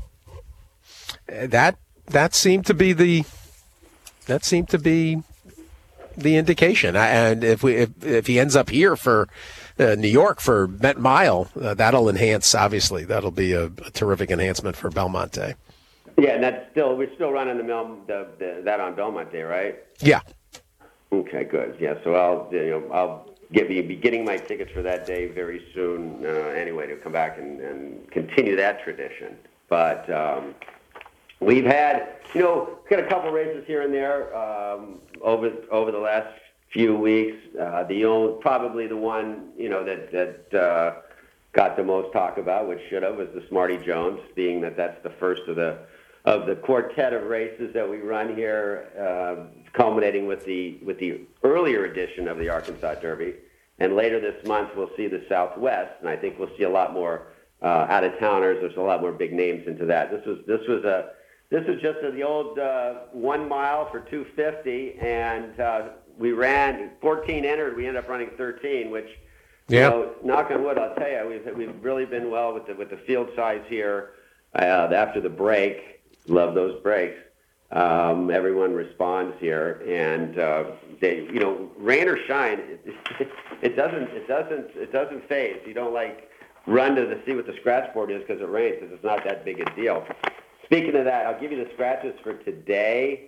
That that seemed to be the that seemed to be the indication. And if we if, if he ends up here for uh, New York for Met Mile, uh, that'll enhance. Obviously, that'll be a, a terrific enhancement for Belmonte. Yeah, and that's still we're still running the, Mel, the, the that on Belmonte, right? Yeah. Okay, good. Yeah, so I'll you know I'll get be, be getting my tickets for that day very soon. Uh, anyway, to come back and, and continue that tradition. But um, we've had you know got a couple races here and there um, over over the last few weeks. Uh, the old probably the one you know that that uh, got the most talk about, which should have, was the Smarty Jones, being that that's the first of the of the quartet of races that we run here, uh, culminating with the with the earlier edition of the Arkansas Derby. And later this month, we'll see the Southwest, and I think we'll see a lot more uh, out-of-towners. There's a lot more big names into that. This was this was a this was just a, the old uh, one mile for two fifty, and uh, we ran fourteen entered. We ended up running thirteen, which yeah. you know, knock on wood, I'll tell you, we've we've really been well with the with the field size here. Uh, after the break. Love those breaks. Um, everyone responds here, and uh, they, you know, rain or shine, it, it doesn't, it doesn't, it doesn't phase. You don't like run to the, see what the scratch board is because it rains, because it's not that big a deal. Speaking of that, I'll give you the scratches for today.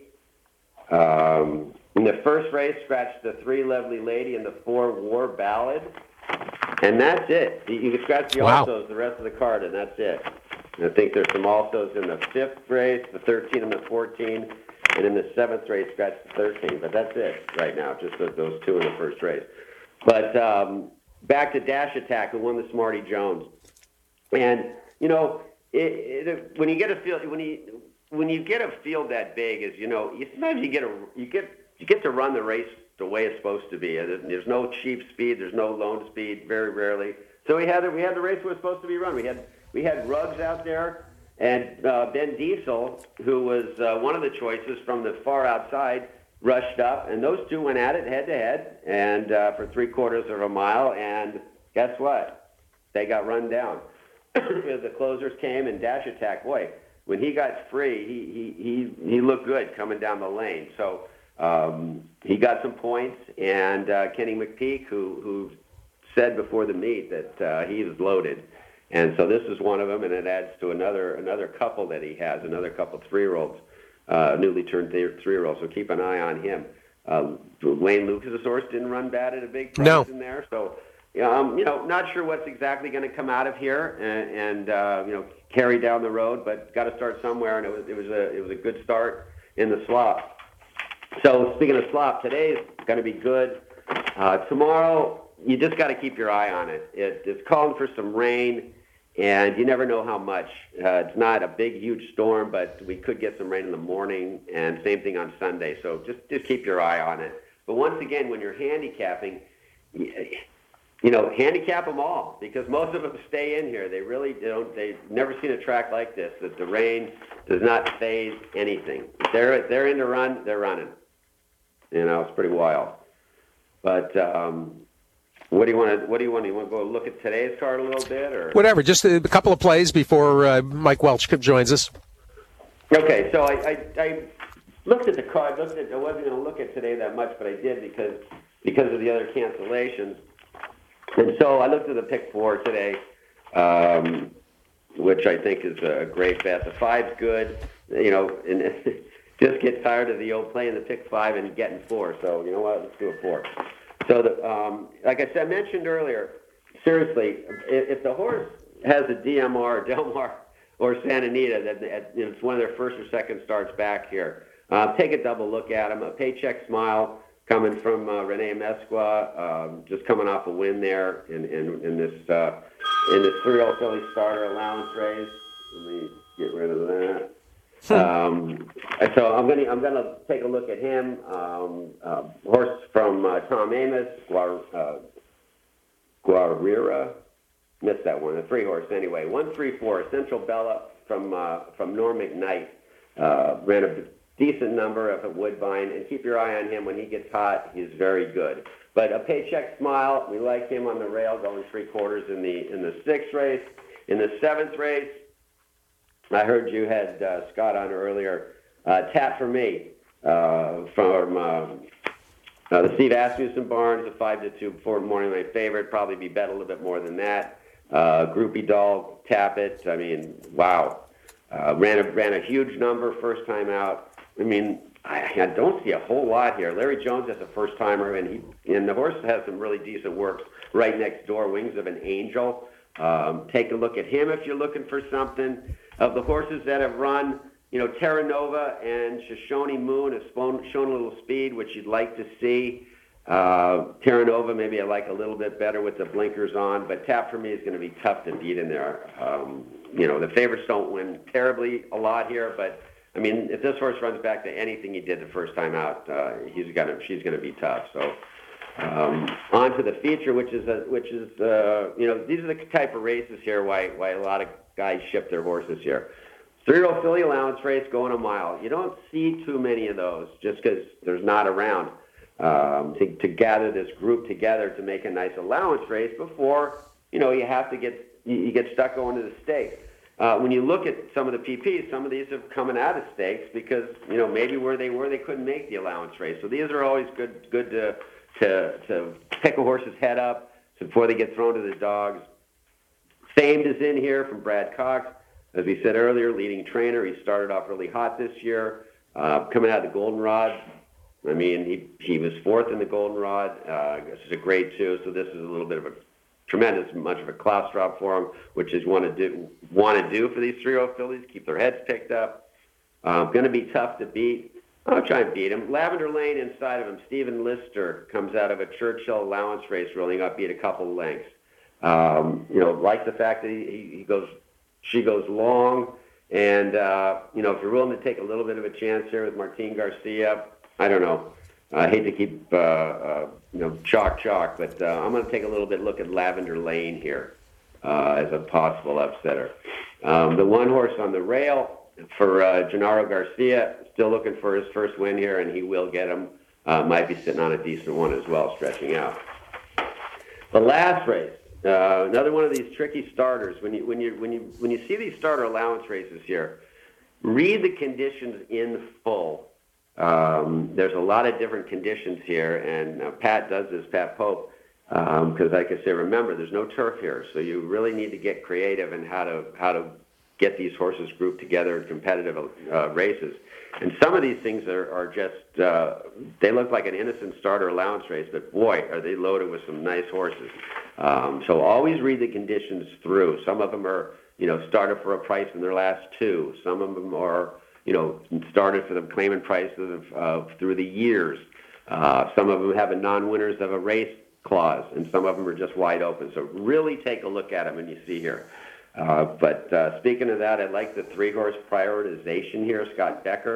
Um, in the first race, scratched the three Lovely Lady and the four War Ballad, and that's it. You, you can scratch the wow. altos, the rest of the card, and that's it. I think there's some altos in the fifth race, the thirteen and the fourteen, and in the seventh race, scratch the thirteen. But that's it right now, just those two in the first race. But um, back to Dash Attack, who won the Smarty Jones. And, you know, it, it, when you get a field, when you when you get a field that big, is you know, you, sometimes you get a you get you get to run the race the way it's supposed to be. There's no cheap speed, there's no lone speed, very rarely. So we had we had the race that was supposed to be run. We had. We had Ruggs out there, and uh, Ben Diesel, who was uh, one of the choices from the far outside, rushed up, and those two went at it head-to-head and uh, for three-quarters of a mile, and guess what? They got run down. The closers came, and Dash Attack, boy, when he got free, he he he, he looked good coming down the lane. So um, he got some points, and uh, Kenny McPeak, who, who said before the meet that uh, he was loaded. And so this is one of them, and it adds to another another couple that he has, another couple three-year-olds, uh, newly turned three-year-olds. So keep an eye on him. Uh, Wayne Lucas' horse didn't run bad at a big price no. in there. So, um, you know, not sure what's exactly going to come out of here and, and uh, you know, carry down the road, but got to start somewhere. And it was it was a it was a good start in the slop. So speaking of slop, today is going to be good. Uh, tomorrow, you just got to keep your eye on it. it. It's calling for some rain. And you never know how much. Uh, it's not a big, huge storm, but we could get some rain in the morning, and same thing on Sunday. So just, just keep your eye on it. But once again, when you're handicapping, you know, handicap them all, because most of them stay in here. They really don't. They've never seen a track like this, that the rain does not phase anything. If they're, if they're in to run, they're running. You know, it's pretty wild. But um, What do you want to? What do you want? You want to go look at today's card a little bit, or whatever? Just a, a couple of plays before uh, Mike Welch joins us. Okay, so I, I, I looked at the card. Looked at. I wasn't going to look at today that much, but I did because because of the other cancellations. And so I looked at the pick four today, um, which I think is a great bet. The five's good, you know, and just get tired of the old playing the pick five and getting four. So you know what? Let's do a four. So, the, um, like I said, mentioned earlier, seriously, if, if the horse has a D M R, Del Mar, or Santa Anita, that, that you know, it's one of their first or second starts back here, uh, take a double look at him. A Paycheck Smile coming from uh, Renee Mesqua, um, just coming off a win there in, in, in this uh, in this three-year-old filly starter allowance race. Let me get rid of that. Um, so I'm gonna I'm gonna take a look at him. Um, uh, horse from uh, Tom Amos, Guar, uh, Guarira, missed that one. The three horse anyway. One three four Central Bella from uh, from Norm McKnight uh, ran a decent number of at Woodbine, and keep your eye on him when he gets hot. He's very good. But a Paycheck Smile, we like him on the rail, going three quarters in the in the sixth race. In the seventh race, I heard you had uh, Scott on earlier. Uh, Tap for Me uh, from uh, uh, the Steve Asmussen Barns, a five to two before morning my favorite. Probably be bet a little bit more than that. Uh, Groupie Doll, Tap It. I mean, wow. Uh, ran a ran a huge number first time out. I mean, I, I don't see a whole lot here. Larry Jones has a first timer, and he and the horse has some really decent works right next door. Wings of an Angel. Um, take a look at him if you're looking for something. Of the horses that have run, you know, Terra Nova and Shoshone Moon have shown, shown a little speed, which you'd like to see. Uh, Terra Nova, maybe I like a little bit better with the blinkers on, but Tap for Me is going to be tough to beat in there. Um, you know, the favorites don't win terribly a lot here, but I mean, if this horse runs back to anything he did the first time out, uh, he's gonna, she's going to be tough. So um, on to the feature, which is, a, which is, uh, you know, these are the type of races here why why a lot of guys ship their horses here. Three-year-old filly allowance race going a mile. You don't see too many of those just because there's not around um, to, to gather this group together to make a nice allowance race before, you know, you have to get, you, you get stuck going to the stakes. Uh, when you look at some of the P Ps, some of these are coming out of stakes because, you know, maybe where they were, they couldn't make the allowance race. So these are always good good to to, to pick a horse's head up before they get thrown to the dogs. Famed is in here from Brad Cox. As we said earlier, leading trainer. He started off really hot this year. Uh, coming out of the Goldenrod, I mean, he, he was fourth in the Goldenrod. Uh, this is a grade two, so this is a little bit of a tremendous, much of a class drop for him, which is want to do want to do for these three-year-old fillies, keep their heads picked up. Uh, going to be tough to beat. I'll try and beat him. Lavender Lane inside of him. Stephen Lister comes out of a Churchill allowance race, really got beat a couple of lengths. Um, you know, like the fact that he, he goes, she goes long, and uh, you know, if you're willing to take a little bit of a chance here with Martin Garcia, I don't know. I hate to keep, uh, uh, you know, chalk, chalk, but uh, I'm going to take a little bit look at Lavender Lane here uh, as a possible upsetter. Um, the one horse on the rail for uh, Gennaro Garcia, still looking for his first win here, and he will get him. Uh, might be sitting on a decent one as well, stretching out. The last race, uh, another one of these tricky starters. When you when you when you when you see these starter allowance races here, read the conditions in full. Um, there's a lot of different conditions here, and uh, Pat does this, Pat Pope, because um, like I say, remember, there's no turf here, so you really need to get creative in how to how to get these horses grouped together in competitive uh, races. And some of these things are, are just, uh, they look like an innocent starter allowance race, but boy, are they loaded with some nice horses. Um, so always read the conditions through. Some of them are, you know, started for a price in their last two. Some of them are, you know, started for the claiming prices of, of through the years. Uh, some of them have a non-winners of a race clause, and some of them are just wide open. So really take a look at them, and you see here. Uh, but uh, speaking of that, I like the three-horse prioritization here. Scott Becker,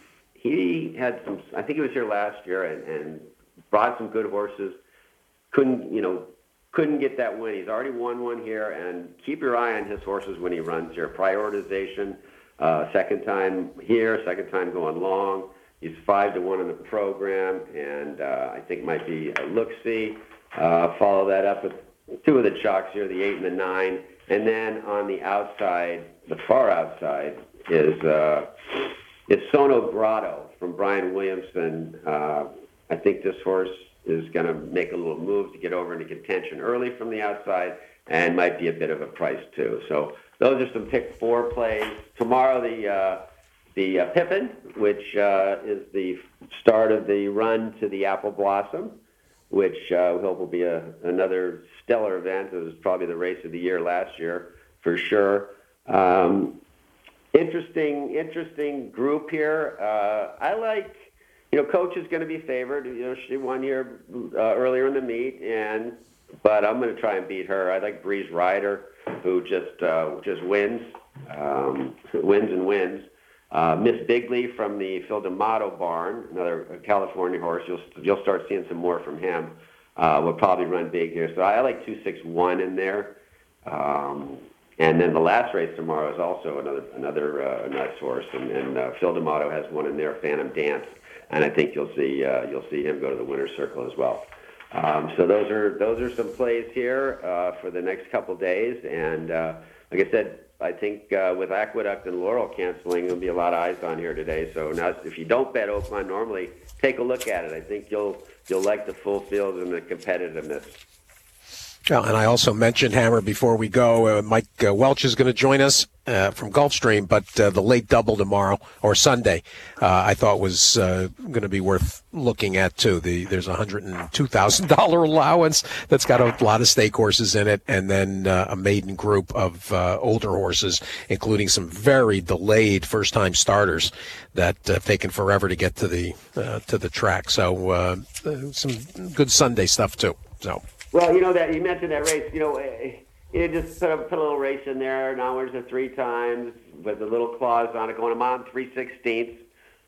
he had some, I think he was here last year and, and brought some good horses. Couldn't, you know, couldn't get that win. He's already won one here, and keep your eye on his horses when he runs here. Prioritization, uh, second time here, second time going long. He's five to one in the program, and uh, I think might be a look-see. Uh, follow that up with two of the chalks here, the eight and the nine. And then on the outside, the far outside, is uh, is Sono Grotto from Brian Williamson. Uh, I think this horse is going to make a little move to get over into contention early from the outside, and might be a bit of a price too. So those are some pick four plays. Tomorrow, the uh, the uh, Pippin, which uh, is the start of the run to the Apple Blossom, which uh, we hope will be a, another stellar event. It was probably the race of the year last year, for sure. Um, interesting, interesting group here. Uh, I like, you know, Coach is going to be favored. You know, she won here uh, earlier in the meet, and but I'm going to try and beat her. I like Breeze Rider, who just uh, just wins, um, wins and wins. Uh, Miss Bigley from the Phil D'Amato barn, another California horse. You'll you'll start seeing some more from him. Uh, will probably run big here. So I like two six one in there. Um, and then the last race tomorrow is also another another uh, nice horse, and, and uh, Phil D'Amato has one in there, Phantom Dance, and I think you'll see uh, you'll see him go to the winner's circle as well. Um, so those are those are some plays here uh, for the next couple days, and uh, like I said, I think uh, with Aqueduct and Laurel canceling, there'll be a lot of eyes on here today. So now, if you don't bet Oakmont normally, take a look at it. I think you'll you'll like the full field and the competitiveness. Yeah, and I also mentioned, Hammer, before we go, uh, Mike uh, Welch is going to join us uh, from Gulfstream, but uh, the late double tomorrow, or Sunday, uh, I thought was uh, going to be worth looking at, too. The, there's a one hundred two thousand dollars allowance that's got a lot of stake horses in it, and then uh, a maiden group of uh, older horses, including some very delayed first-time starters that have taken forever to get to the uh, to the track. So uh, some good Sunday stuff, too. So. Well, you know that you mentioned that race. You know, you just put a, put a little race in there. Now there's a three times with the little clause on it, going a mile and three sixteenths.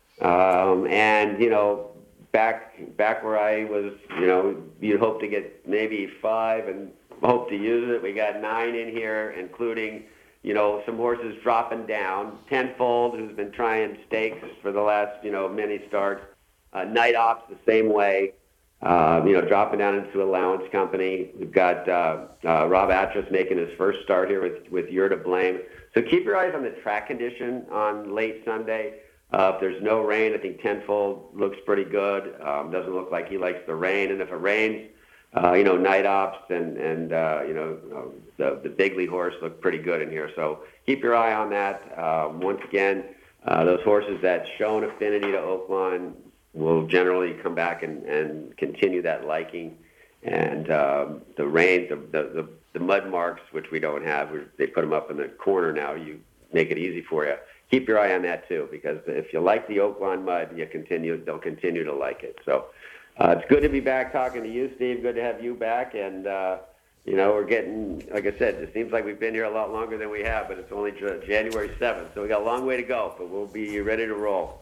Um, and you know, back back where I was, you know, you'd hope to get maybe five and hope to use it. We got nine in here, including, you know, some horses dropping down. Tenfold, who's been trying stakes for the last, you know, many starts. Uh, Night Ops the same way. Uh, you know, dropping down into allowance company. We've got uh, uh, Rob Atras making his first start here with, with You're to Blame. So keep your eyes on the track condition on late Sunday. Uh, if there's no rain, I think Tenfold looks pretty good. Um, doesn't look like he likes the rain. And if it rains, uh, you know, Night Ops and, and uh, you know, the, the Bigley horse look pretty good in here. So keep your eye on that. Um, once again, uh, those horses that show an affinity to Oaklawn will generally come back and, and continue that liking. And um, the rain, the, the, the, the mud marks, which we don't have, they put them up in the corner now. You make it easy for you. Keep your eye on that too, because if you like the Oaklawn mud, you continue, they'll continue to like it. So uh, it's good to be back talking to you, Steve. Good to have you back. And, uh, you know, we're getting, like I said, it seems like we've been here a lot longer than we have, but it's only January seventh. So we got a long way to go, but we'll be ready to roll.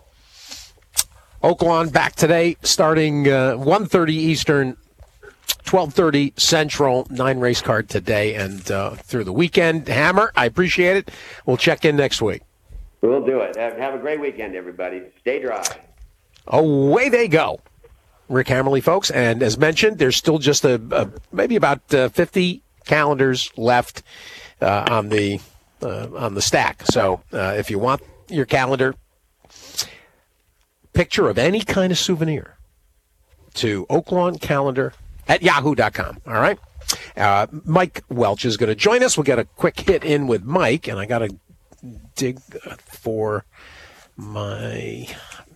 Oaklawn back today, starting uh, one thirty Eastern, twelve thirty Central, nine race card today and uh, through the weekend. Hammer, I appreciate it. We'll check in next week. We'll do it. Have a great weekend, everybody. Stay dry. Away they go. Rick Hammerly, folks. And as mentioned, there's still just a, a maybe about uh, fifty calendars left uh, on the uh, on the stack. So uh, if you want your calendar, picture of any kind of souvenir to Oaklawn Calendar at yahoo dot com. All right. Uh, Mike Welch is going to join us. We'll get a quick hit in with Mike, and I got to dig for my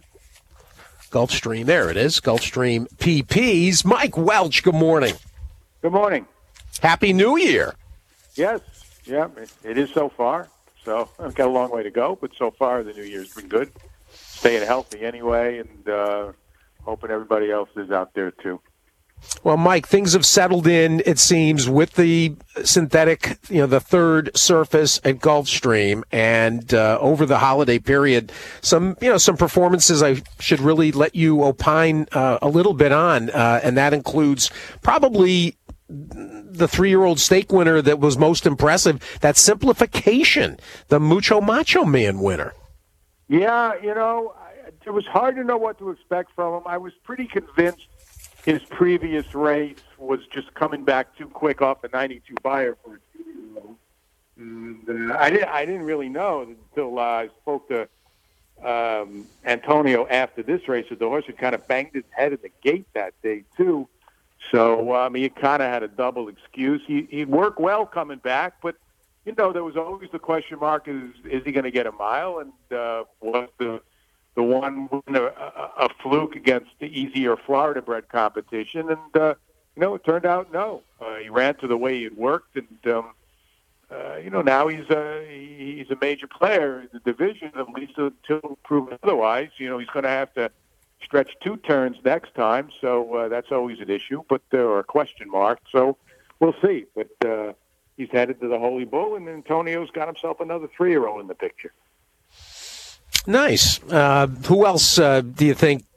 Gulfstream. There it is. Gulfstream P Ps. Mike Welch, good morning. Good morning. Happy New Year. Yes. Yeah, it, it is so far. So I've got a long way to go, but so far the New Year's been good. Staying healthy anyway, and uh, hoping everybody else is out there too. Well, Mike, things have settled in, it seems, with the synthetic, you know, the third surface at Gulfstream, and uh, over the holiday period, some, you know, some performances I should really let you opine uh, a little bit on, uh, and that includes probably the three-year-old stake winner that was most impressive, that Simplification, the Mucho Macho Man winner. Yeah, you know, it was hard to know what to expect from him. I was pretty convinced his previous race was just coming back too quick off the ninety-two buyer for a two-year-old. And uh, I didn't, I didn't really know until uh, I spoke to um, Antonio after this race that the horse had kind of banged his head in the gate that day too. So um, he kind of had a double excuse. He he worked well coming back, but you know there was always the question mark: is is he going to get a mile? And uh, was the the one win a, a, a fluke against the easier Florida bred competition? And uh, you know it turned out no. Uh, he ran to the way he had worked, and um, uh, you know now he's a he's a major player in the division, at least until proven otherwise. You know he's going to have to stretch two turns next time, so uh, that's always an issue, but there are a question mark, so we'll see. But uh, he's headed to the Holy Bull, and Antonio's got himself another three-year-old in the picture. Nice. Uh, who else uh, do you think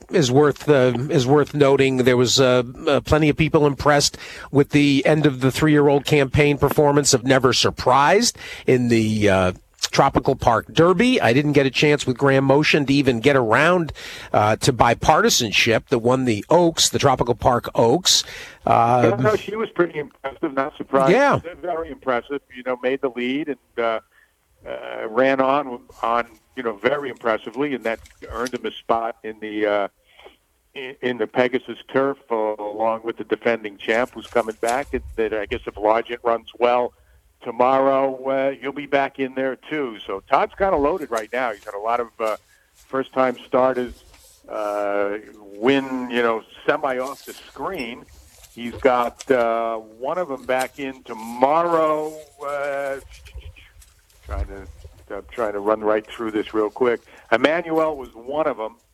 is worth uh, is worth noting. There was uh, uh, plenty of people impressed with the end of the three-year-old campaign performance of Never Surprised in the uh, Tropical Park Derby. I didn't get a chance with Graham Motion to even get around uh, to bipartisanship that won the Oaks, the Tropical Park Oaks. Uh, no, she was pretty impressive, not surprised. Yeah. Very impressive. You know, made the lead and uh, uh, ran on, on, you know, very impressively, and that earned him a spot in the uh, in, in the Pegasus Turf uh, along with the defending champ who's coming back. And that I guess if Largent runs well tomorrow, uh, he'll be back in there too. So Todd's kind of loaded right now. He's got a lot of uh, first-time starters uh, win, you know, semi off the screen. He's got uh, one of them back in tomorrow. Uh, trying to, I'm trying to run right through this real quick. Emmanuel was one of them,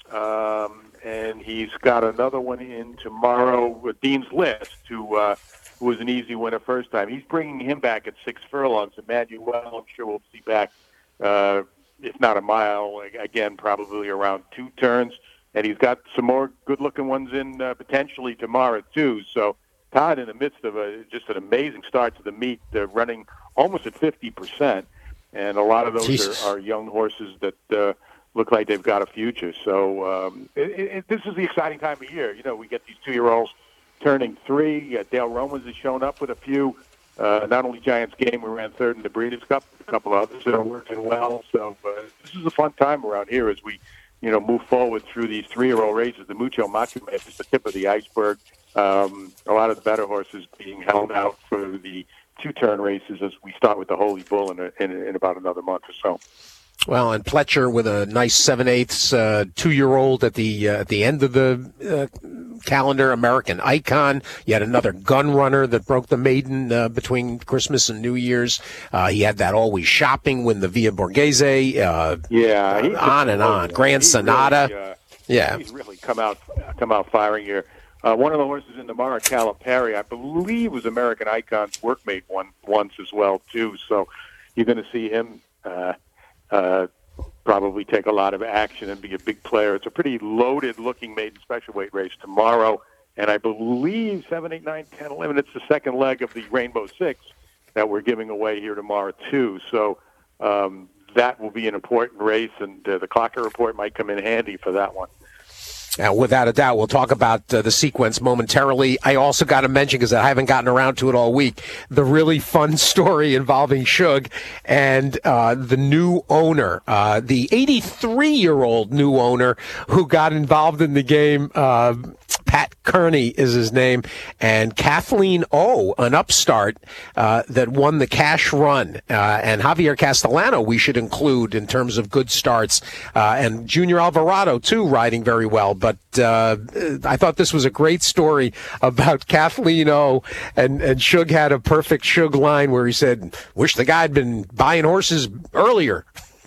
um, and he's got another one in tomorrow with Dean's List, who uh, who was an easy winner first time. He's bringing him back at six furlongs. Emmanuel, I'm sure we'll see back, uh, if not a mile, again, probably around two turns. And he's got some more good-looking ones in uh, potentially tomorrow, too. So Todd, in the midst of a, just an amazing start to the meet, they're running almost at fifty percent. And a lot of those are, are young horses that uh, look like they've got a future. So um, it, it, this is the exciting time of year. You know, we get these two-year-olds turning three. Uh, Dale Romans has shown up with a few. Uh, not only Giants Game, we ran third in the Breeders' Cup, a couple of others that are working well. So uh, this is a fun time around here as we, you know, move forward through these three-year-old races. The Mucho Macho Man is the tip of the iceberg. Um, a lot of the better horses being held out for the two-turn races as we start with the Holy Bull in, a, in, in about another month or so. Well, and Pletcher with a nice seven-eighths uh, two-year-old at the uh, at the end of the uh, calendar, American Icon. You had another gun runner that broke the maiden uh, between Christmas and New Year's. Uh, he had that Always Shopping win the Via Borghese. Uh, yeah, uh, on and on. Grand he's Sonata. Really, uh, yeah, he's really come out come out firing here. Uh, one of the horses in the Mara Calipari, I believe, was American Icon's workmate one once as well too. So you're going to see him. Uh, Uh, probably take a lot of action and be a big player. It's a pretty loaded-looking maiden special weight race tomorrow, and I believe seven, eight, nine, ten, eleven, it's the second leg of the Rainbow Six that we're giving away here tomorrow, too. So um, that will be an important race, and uh, the Clocker Report might come in handy for that one. Now, without a doubt, we'll talk about uh, the sequence momentarily. I also got to mention, because I haven't gotten around to it all week, the really fun story involving Shug and uh, the new owner, uh, the eighty-three-year-old new owner who got involved in the game. Uh, Pat Kearney is his name, and Kathleen O, an upstart uh, that won the cash run, uh, and Javier Castellano we should include in terms of good starts, uh, and Junior Alvarado, too, riding very well. But uh, I thought this was a great story about Kathleen O, and, and Shug had a perfect Shug line where he said, wish the guy had been buying horses earlier.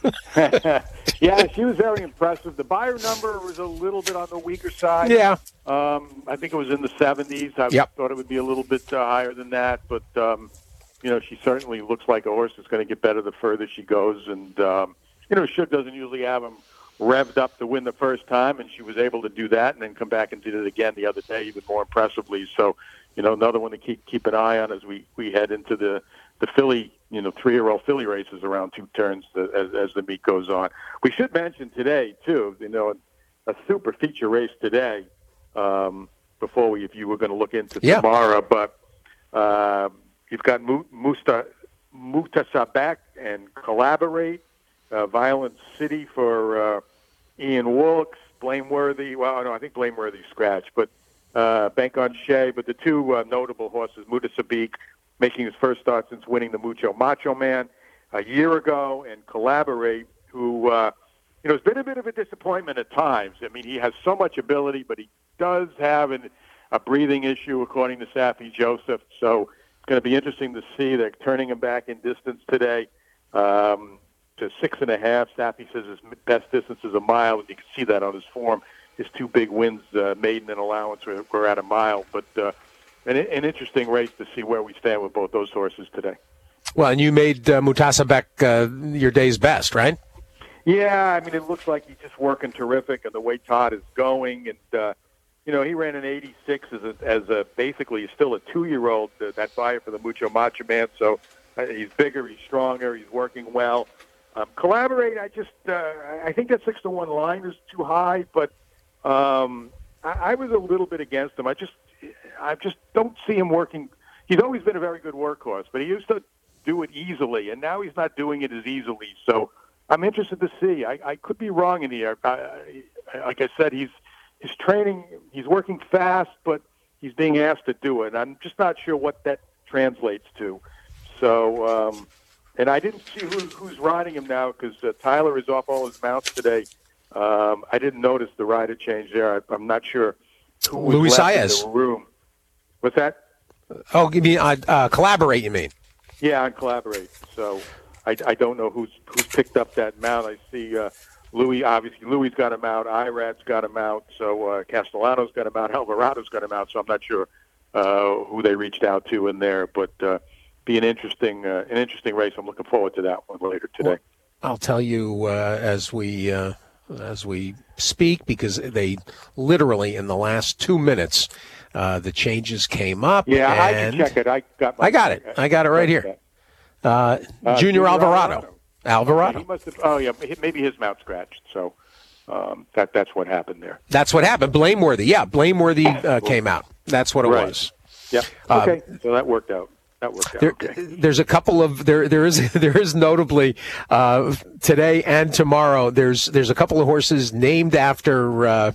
Yeah, she was very impressive. The buyer number was a little bit on the weaker side. Yeah. Um, I think it was in the seventies. I yep. thought it would be a little bit uh, higher than that. But, um, you know, she certainly looks like a horse that's going to get better the further she goes. And, um, you know, Shug doesn't usually have him revved up to win the first time, and she was able to do that and then come back and did it again the other day even more impressively. So, you know, another one to keep keep an eye on as we, we head into the, the Philly, you know, three-year-old Philly races around two turns as, as the meet goes on. We should mention today, too, you know, a super feature race today um, before we, if you were going to look into yeah. tomorrow. But uh, you've got Musta, Mutasabak and Collaborate, uh, Violent City for uh, Ian Wilkes, Blameworthy. Well, no, I think Blameworthy scratched, but uh, Bank on Shea. But the two uh, notable horses, Mutasabik, making his first start since winning the Mucho Macho Man a year ago, and Collaborate, who, uh, you know, has been a bit of a disappointment at times. I mean, he has so much ability, but he does have an, a breathing issue, according to Safi Joseph. So it's going to be interesting to see. They're turning him back in distance today um, to six and a half. Safi says his best distance is a mile, and you can see that on his form. His two big wins, uh, Maiden and Allowance, were, were at a mile. But uh, an, an interesting race to see where we stand with both those horses today. Well, and you made uh, Mutasabek uh, your day's best, right? Yeah, I mean, it looks like he's just working terrific, and the way Todd is going, and uh, you know, he ran an eighty-six as a, as a basically still a two-year-old. Uh, that buyer for the Mucho Macho Man, so uh, he's bigger, he's stronger, he's working well. Um, collaborate, I just, uh, I think that six to one line is too high, but um, I, I was a little bit against him. I just, I just don't see him working. He's always been a very good workhorse, but he used to do it easily, and now he's not doing it as easily. So I'm interested to see. I, I could be wrong in here. I, I, like I said, he's his training. He's working fast, but he's being asked to do it. I'm just not sure what that translates to. So, um, and I didn't see who, who's riding him now because uh, Tyler is off all his mounts today. Um, I didn't notice the rider change there. I, I'm not sure who was Luis left Saez. in the room. What's that? Oh, you mean uh, uh, collaborate? You mean? Yeah, on Collaborate. So I, I don't know who's who's picked up that mount. I see uh, Louis. Obviously, Louis got him out. Irad's got him out. So uh, Castellano's got him out. Alvarado's got him out. So I'm not sure uh, who they reached out to in there, but uh, be an interesting uh, an interesting race. I'm looking forward to that one later today. Well, I'll tell you uh, as we uh, as we speak, because they literally in the last two minutes. Uh, the changes came up. Yeah, and I can check it. I got. My, I got it. I got it right here. Uh, uh, Junior, Junior Alvarado. Alvarado. Alvarado. Yeah, he must have. Oh yeah, maybe his mount scratched. So um, that that's what happened there. That's what happened. Blameworthy. Yeah, Blameworthy uh, came out. That's what it right. was. Yeah. Okay. Uh, so that worked out. That worked out. There, okay. There's a couple of there. There is there is notably uh, today and tomorrow. There's there's a couple of horses named after. Uh,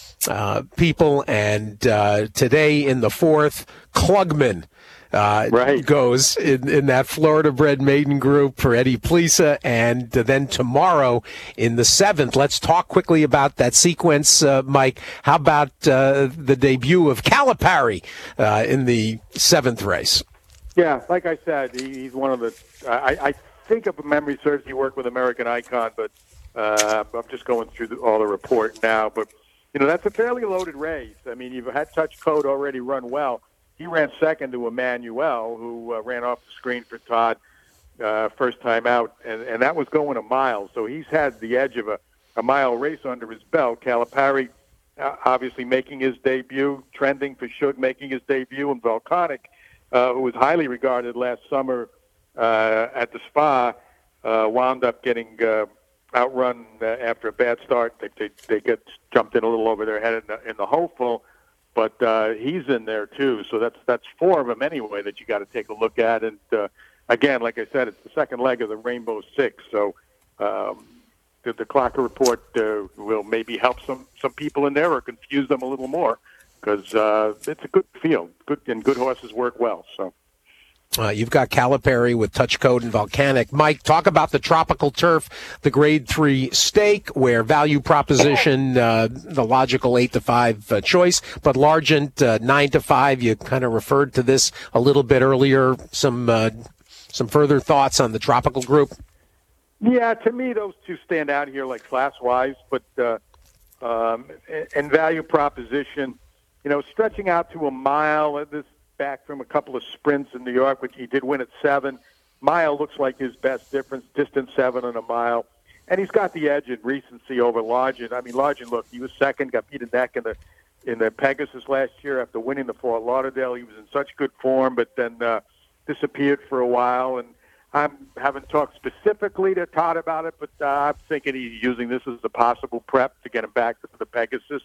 Uh, people, and uh, today in the fourth, Klugman uh, right. goes in, in that Florida-bred maiden group for Eddie Plisa, and then tomorrow in the seventh, let's talk quickly about that sequence, uh, Mike. How about uh, the debut of Calipari uh, in the seventh race? Yeah, like I said, he, he's one of the. I, I think if memory serves, he worked with American Icon, but uh, I'm just going through the, all the report now, but. You know, that's a fairly loaded race. I mean, you've had Touch Code already run well. He ran second to Emmanuel, who uh, ran off the screen for Todd uh, first time out, and, and that was going a mile. So he's had the edge of a, a mile race under his belt. Calipari uh, obviously making his debut, trending for Shug making his debut, and Volcanic, uh, who was highly regarded last summer uh, at the Spa, uh, wound up getting uh, outrun uh, after a bad start. They, they they get jumped in a little over their head in the, in the hopeful, but uh, he's in there too. So that's that's four of them anyway that you got to take a look at. And uh, again, like I said, it's the second leg of the Rainbow Six. So um, the, the Clocker report uh, will maybe help some some people in there or confuse them a little more because uh, it's a good field. Good and good horses work well. So. Uh, you've got Calipari with Touch Code and Volcanic. Mike, talk about the Tropical Turf, the Grade Three stake, where value proposition, uh, the logical eight to five uh, choice, but Largent uh, nine to five. You kind of referred to this a little bit earlier. Some uh, some further thoughts on the Tropical Group? Yeah, to me, those two stand out here like class-wise, but uh, um, and value proposition, you know, stretching out to a mile. This. Back from a couple of sprints in New York, which he did win at seven. Mile looks like his best difference, distance seven and a mile. And he's got the edge in recency over Largent. I mean, Largent, look, he was second, got beat a neck in the in the Pegasus last year after winning the Fort Lauderdale. He was in such good form, but then uh, disappeared for a while. And I haven't talked specifically to Todd about it, but uh, I'm thinking he's using this as a possible prep to get him back to the Pegasus.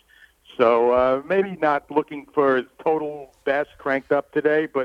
So uh, maybe not looking for his total best cranked up today, but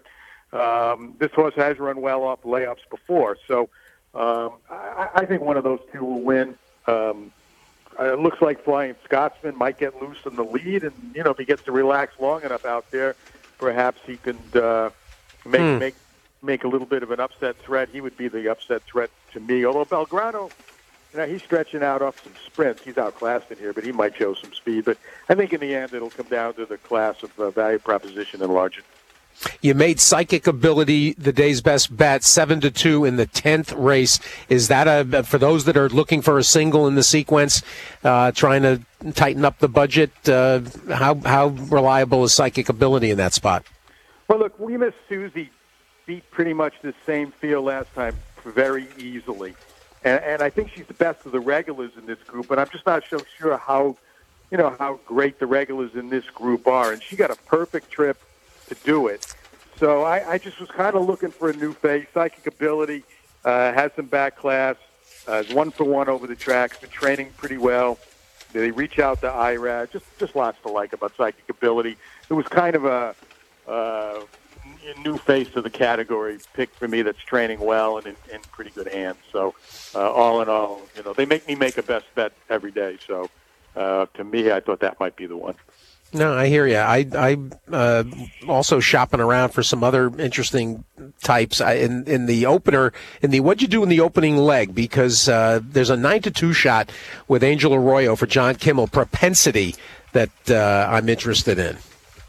um, this horse has run well off layups before. So um, I, I think one of those two will win. Um, it looks like Flying Scotsman might get loose in the lead, and you know if he gets to relax long enough out there, perhaps he can uh, make hmm. make make a little bit of an upset threat. He would be the upset threat to me. Although Belgrano. You know, he's stretching out off some sprints. He's outclassed in here, but he might show some speed. But I think in the end, it'll come down to the class of uh, value proposition and Largent. You made Psychic Ability the day's best bet, seven to two in the tenth race. Is that a for those that are looking for a single in the sequence, uh, trying to tighten up the budget? Uh, how how reliable is Psychic Ability in that spot? Well, look, we missed Susie beat pretty much the same field last time very easily. and, and I think she's the best of the regulars in this group. But I'm just not so sure how, you know, how great the regulars in this group are. And she got a perfect trip to do it. So I, I just was kind of looking for a new face. Psychic ability, uh, has some back class, uh, is one for one over the tracks, been training pretty well. They reach out to I R A D. Just, just lots to like about Psychic ability. It was kind of a uh, new face of the category pick for me that's training well and in, in pretty good hands. So uh, all in all, you know, they make me make a best bet every day. So uh, to me, I thought that might be the one. No, I hear you. I I uh, also shopping around for some other interesting types I, in in the opener. In the what'd you do in the opening leg? Because uh, there's a nine to two shot with Angel Arroyo for John Kimmel. Propensity that uh, I'm interested in.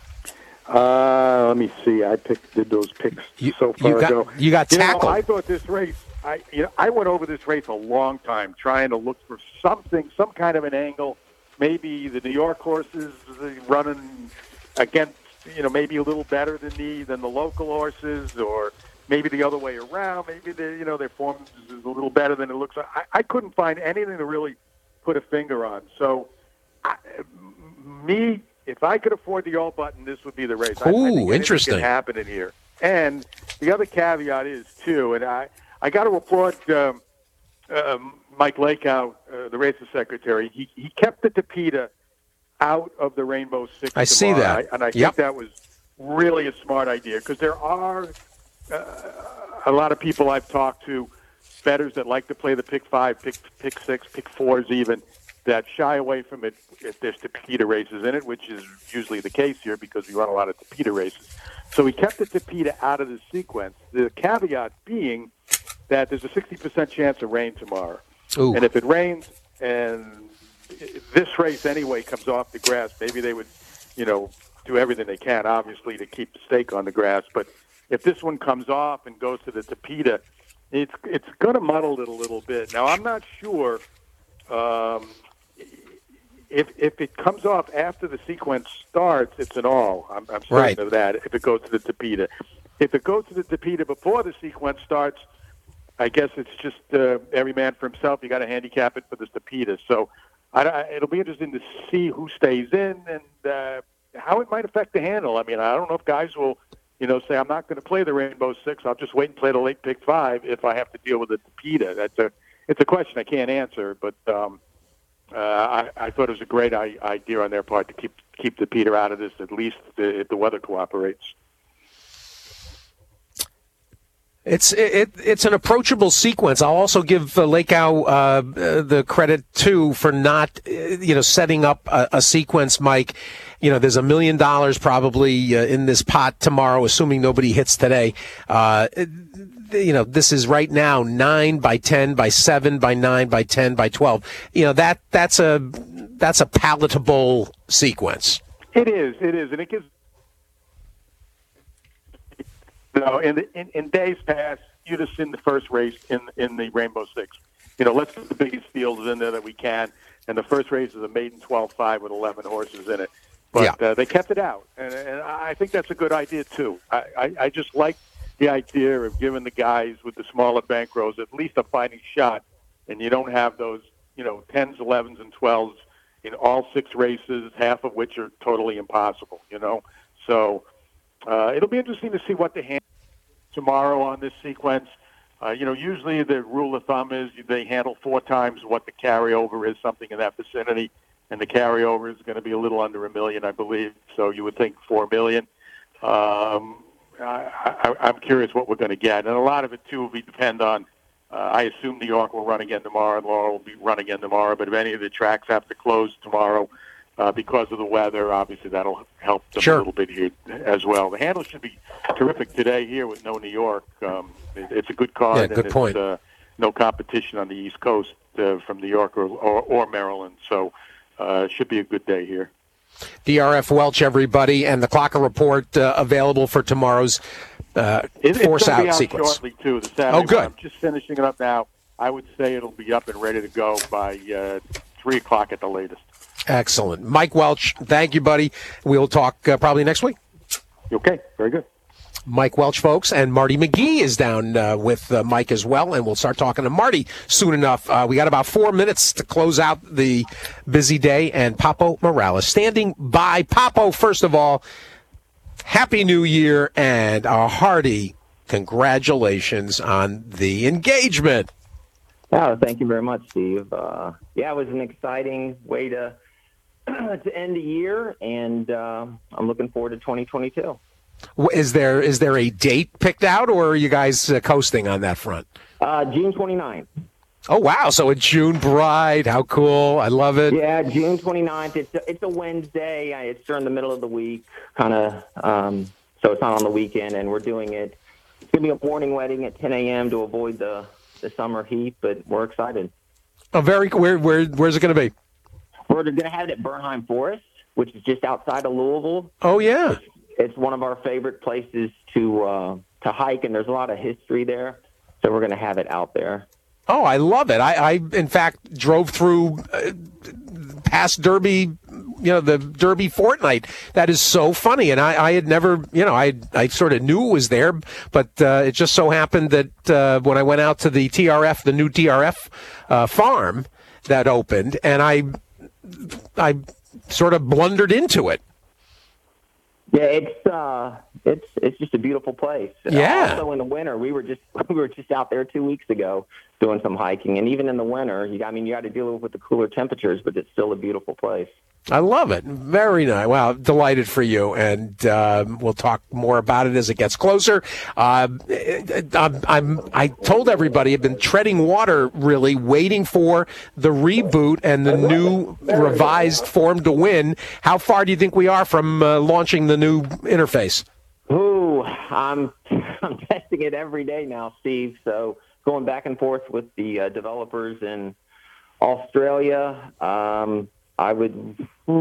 Uh, let me see. I picked did those picks you, so far you got, ago. You got tackled. You know, I thought this race. I you know I went over this race a long time trying to look for something, some kind of an angle. Maybe the New York horses running against, you know, maybe a little better than me than the local horses, or maybe the other way around. Maybe they, you know, their form is a little better than it looks like. I, I couldn't find anything to really put a finger on. So, I, me, if I could afford the alt button, this would be the race. Ooh, I, I think interesting. Could happen in here. And the other caveat is too, and I, I got to applaud um, um, Mike Lakow, uh, the races secretary. He he kept the Tapeta out of the Rainbow Six. I tomorrow, see that, I, and I yep. think that was really a smart idea because there are uh, a lot of people I've talked to, bettors that like to play the pick five, pick pick six, pick fours even, that shy away from it if there's Tapeta races in it, which is usually the case here because we run a lot of Tapeta races. So he kept the Tapeta out of the sequence. The caveat being that there's a sixty percent chance of rain tomorrow. Ooh. And if it rains and this race anyway comes off the grass, maybe they would, you know, do everything they can, obviously, to keep the stake on the grass. But if this one comes off and goes to the Tapeta, it's it's going to muddle it a little bit. Now, I'm not sure um, if if it comes off after the sequence starts, it's an all. I'm, I'm certain right. of that, if it goes to the Tapeta. If it goes to the Tapeta before the sequence starts, I guess it's just uh, every man for himself. You got to handicap it for the Tapeta. So I, I, it'll be interesting to see who stays in and uh, how it might affect the handle. I mean, I don't know if guys will, you know, say I'm not going to play the Rainbow Six. I'll just wait and play the late pick five if I have to deal with the Tapeta. That's a it's a question I can't answer. But um, uh, I, I thought it was a great idea on their part to keep keep the Tapeta out of this, at least if the weather cooperates. It's it, it's an approachable sequence. I'll also give uh, Lakow uh, the credit too for not uh, you know setting up a, a sequence, Mike. You know, there's a million dollars probably uh, in this pot tomorrow, assuming nobody hits today. Uh, you know, this is right now nine by ten by seven by nine by ten by twelve. You know that that's a that's a palatable sequence. It is. It is, and it gives. No, in, the, in in days past, you'd have seen the first race in in the Rainbow Six. You know, let's put the biggest fields in there that we can, and the first race is a maiden twelve five with eleven horses in it. But yeah. uh, they kept it out, and, and I think that's a good idea too. I, I, I just like the idea of giving the guys with the smaller bankrolls at least a fighting shot, and you don't have those, you know, tens, elevens, and twelves in all six races, half of which are totally impossible. You know, so. Uh, it'll be interesting to see what they handle tomorrow on this sequence. Uh, you know, usually the rule of thumb is they handle four times what the carryover is, something in that vicinity, and the carryover is going to be a little under a million, I believe. So you would think four million. Um, I, I, I'm curious what we're going to get, and a lot of it too will be depend on. Uh, I assume New York will run again tomorrow, and Laurel will be run again tomorrow. But if any of the tracks have to close tomorrow. Uh, because of the weather, obviously that'll help them sure. a little bit here as well. The handle should be terrific today here with no New York. Um, it, it's a good card. Yeah, good and point. It's, uh, no competition on the East Coast uh, from New York or, or, or Maryland, so uh, it should be a good day here. D R F Welch, everybody, and the Clocker Report uh, available for tomorrow's uh, it, force out, out sequence. Shortly too. The Saturday oh, good. One. I'm just finishing it up now. I would say it'll be up and ready to go by uh, three o'clock at the latest. Excellent. Mike Welch, thank you, buddy. We'll talk uh, probably next week. Okay, very good. Mike Welch, folks, and Marty McGee is down uh, with uh, Mike as well, and we'll start talking to Marty soon enough. Uh, we got about four minutes to close out the busy day, and Papo Morales standing by. Papo, first of all, Happy New Year and a hearty congratulations on the engagement. Oh, thank you very much, Steve. Uh, yeah, it was an exciting way to to end the year, and uh, I'm looking forward to twenty twenty-two. Is there is there a date picked out, or are you guys uh, coasting on that front? Uh, June twenty-ninth. Oh, wow. So a June bride. How cool. I love it. Yeah, June twenty-ninth. It's a, it's a Wednesday. It's during the middle of the week, kind of. Um, so it's not on the weekend, and we're doing it. It's going to be a morning wedding at ten a.m. to avoid the, the summer heat, but we're excited. Oh, very. Where, where, where's it going to be? We're going to have it at Bernheim Forest, which is just outside of Louisville. Oh, yeah. It's, it's one of our favorite places to uh, to hike, and there's a lot of history there. So we're going to have it out there. Oh, I love it. I, I in fact, drove through uh, past Derby, you know, the Derby fortnight. That is so funny. And I, I had never, you know, I I sort of knew it was there, but uh, it just so happened that uh, when I went out to the T R F, the new T R F uh, farm that opened, and I, I sort of blundered into it. Yeah, it's uh, it's it's just a beautiful place. Yeah. Also in the winter, we were just we were just out there two weeks ago doing some hiking, and even in the winter, you I mean, you got to deal with the cooler temperatures, but it's still a beautiful place. I love it. Very nice. Wow, delighted for you, and uh, we'll talk more about it as it gets closer. Uh, I'm, I'm, I told everybody I've been treading water, really, waiting for the reboot and the new revised Form to Win. How far do you think we are from uh, launching the new interface? Ooh, I'm I'm testing it every day now, Steve. So going back and forth with the uh, developers in Australia. Um, I would,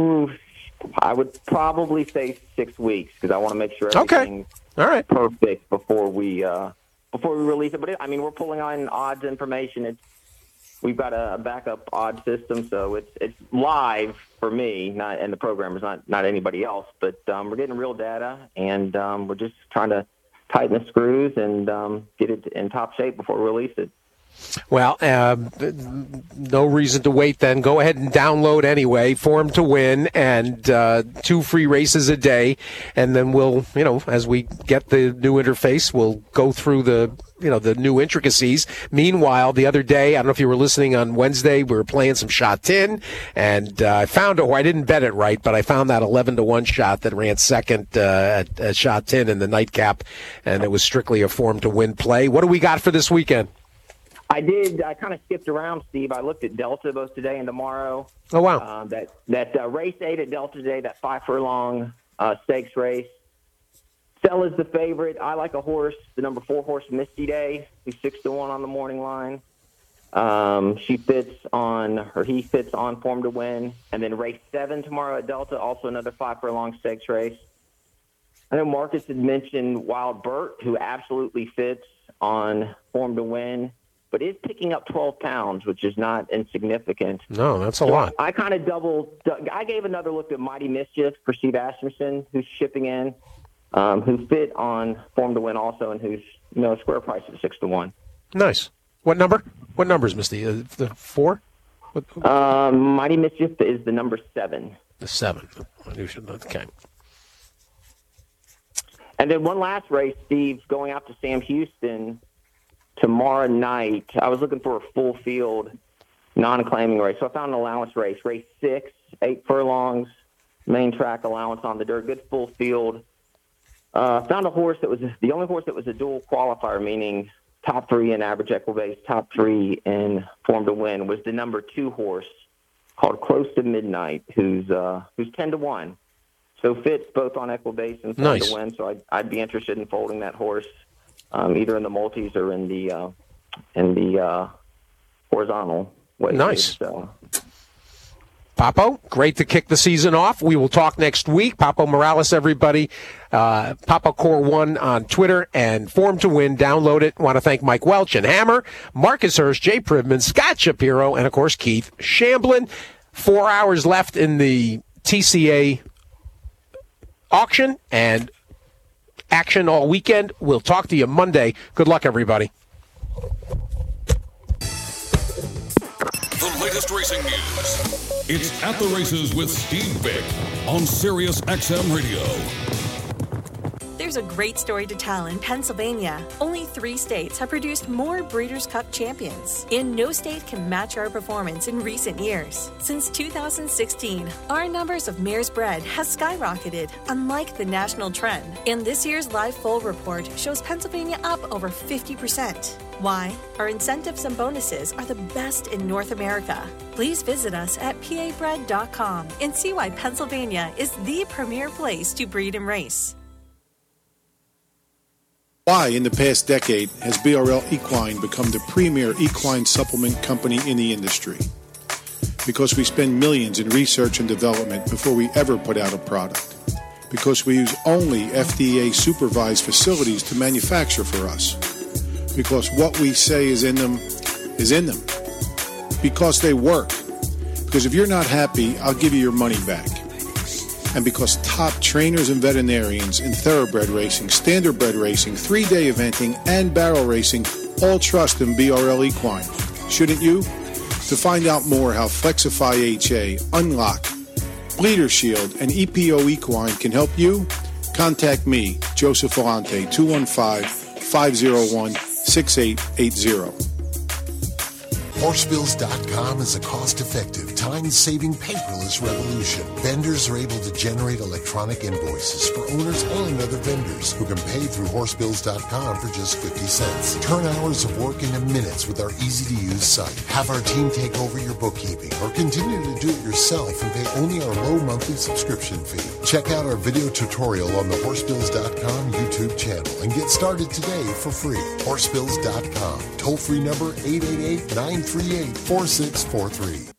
I would probably say six weeks because I want to make sure everything's okay. All right. perfect before we uh, before we release it. But it, I mean, we're pulling on odds information. It's we've got a, a backup odds system, so it's it's live for me, not and the programmers, not not anybody else. But um, we're getting real data, and um, we're just trying to tighten the screws and um, get it in top shape before we release it. Well, uh, no reason to wait then. Go ahead and download anyway, Form to Win, and uh, two free races a day. And then we'll, you know, as we get the new interface, we'll go through the, you know, the new intricacies. Meanwhile, the other day, I don't know if you were listening on Wednesday, we were playing some shot tin, and uh, I found, oh, I didn't bet it right, but I found that eleven to one shot that ran second uh, at, at shot tin in the nightcap, and it was strictly a Form to Win play. What do we got for this weekend? I did. I kind of skipped around, Steve. I looked at Delta both today and tomorrow. Oh, wow. Uh, that that uh, race eight at Delta today, that five furlong uh, stakes race. Stella's the favorite. I like a horse, the number four horse, Misty Day, who's six to one on the morning line. Um, she fits on, or he fits on Form to Win. And then race seven tomorrow at Delta, also another five furlong stakes race. I know Marcus had mentioned Wild Burt, who absolutely fits on Form to Win, but is picking up twelve pounds, which is not insignificant. No, that's a so lot. I, I kind of double. I gave another look at Mighty Mischief for Steve Asmussen, who's shipping in, um, who fit on Form to Win also, and who's you know square price at six to one. Nice. What number? What number is Misty? Uh, the four? What? Um, Mighty Mischief is the number seven. The seven. Okay. And then one last race, Steve, going out to Sam Houston tomorrow night. I was looking for a full field non-claiming race, so I found an allowance race. Race six, eight furlongs, main track allowance on the dirt, good full field. Uh, found a horse that was the only horse that was a dual qualifier, meaning top three in average equibase, top three in Form to Win, was the number two horse called Close to Midnight, who's uh, who's ten to one. So fits both on equibase and Form nice. to Win. So I'd, I'd be interested in folding that horse. Um, either in the multis or in the uh, in the uh, horizontal way. Nice. So. Papo, great to kick the season off. We will talk next week. Papo Morales, everybody. Uh, Papo Core one on Twitter and Form to Win. Download it. Want to thank Mike Welch and Hammer, Marcus Hirsch, Jay Privman, Scott Shapiro, and, of course, Keith Shamblin. Four hours left in the T C A auction, and action all weekend. We'll talk to you Monday. Good luck, everybody. The latest racing news. It's At the Races with Steve Vick on Sirius X M Radio. There's a great story to tell in Pennsylvania. Only three states have produced more Breeders' Cup champions, and no state can match our performance in recent years. Since two thousand sixteen, our numbers of mares bred has skyrocketed, unlike the national trend. And this year's Live Foal report shows Pennsylvania up over fifty percent. Why? Our incentives and bonuses are the best in North America. Please visit us at P A bred dot com and see why Pennsylvania is the premier place to breed and race. Why, in the past decade, has B R L Equine become the premier equine supplement company in the industry? Because we spend millions in research and development before we ever put out a product. Because we use only F D A-supervised facilities to manufacture for us. Because what we say is in them is in them. Because they work. Because if you're not happy, I'll give you your money back. And because top trainers and veterinarians in thoroughbred racing, standardbred racing, three-day eventing, and barrel racing all trust in B R L Equine. Shouldn't you? To find out more how Flexify H A, Unlock, Bleeder Shield, and E P O Equine can help you, contact me, Joseph Volante, two one five, five oh one, six eight eight zero. Horsebills dot com is a cost-effective, time-saving paperless revolution. Vendors are able to generate electronic invoices for owners and other vendors who can pay through Horsebills dot com for just fifty cents. Turn hours of work into minutes with our easy-to-use site. Have our team take over your bookkeeping or continue to do it yourself and pay only our low monthly subscription fee. Check out our video tutorial on the Horsebills dot com YouTube channel and get started today for free. Horsebills dot com. Toll-free number eight eight eight, nine three eight, four six four three.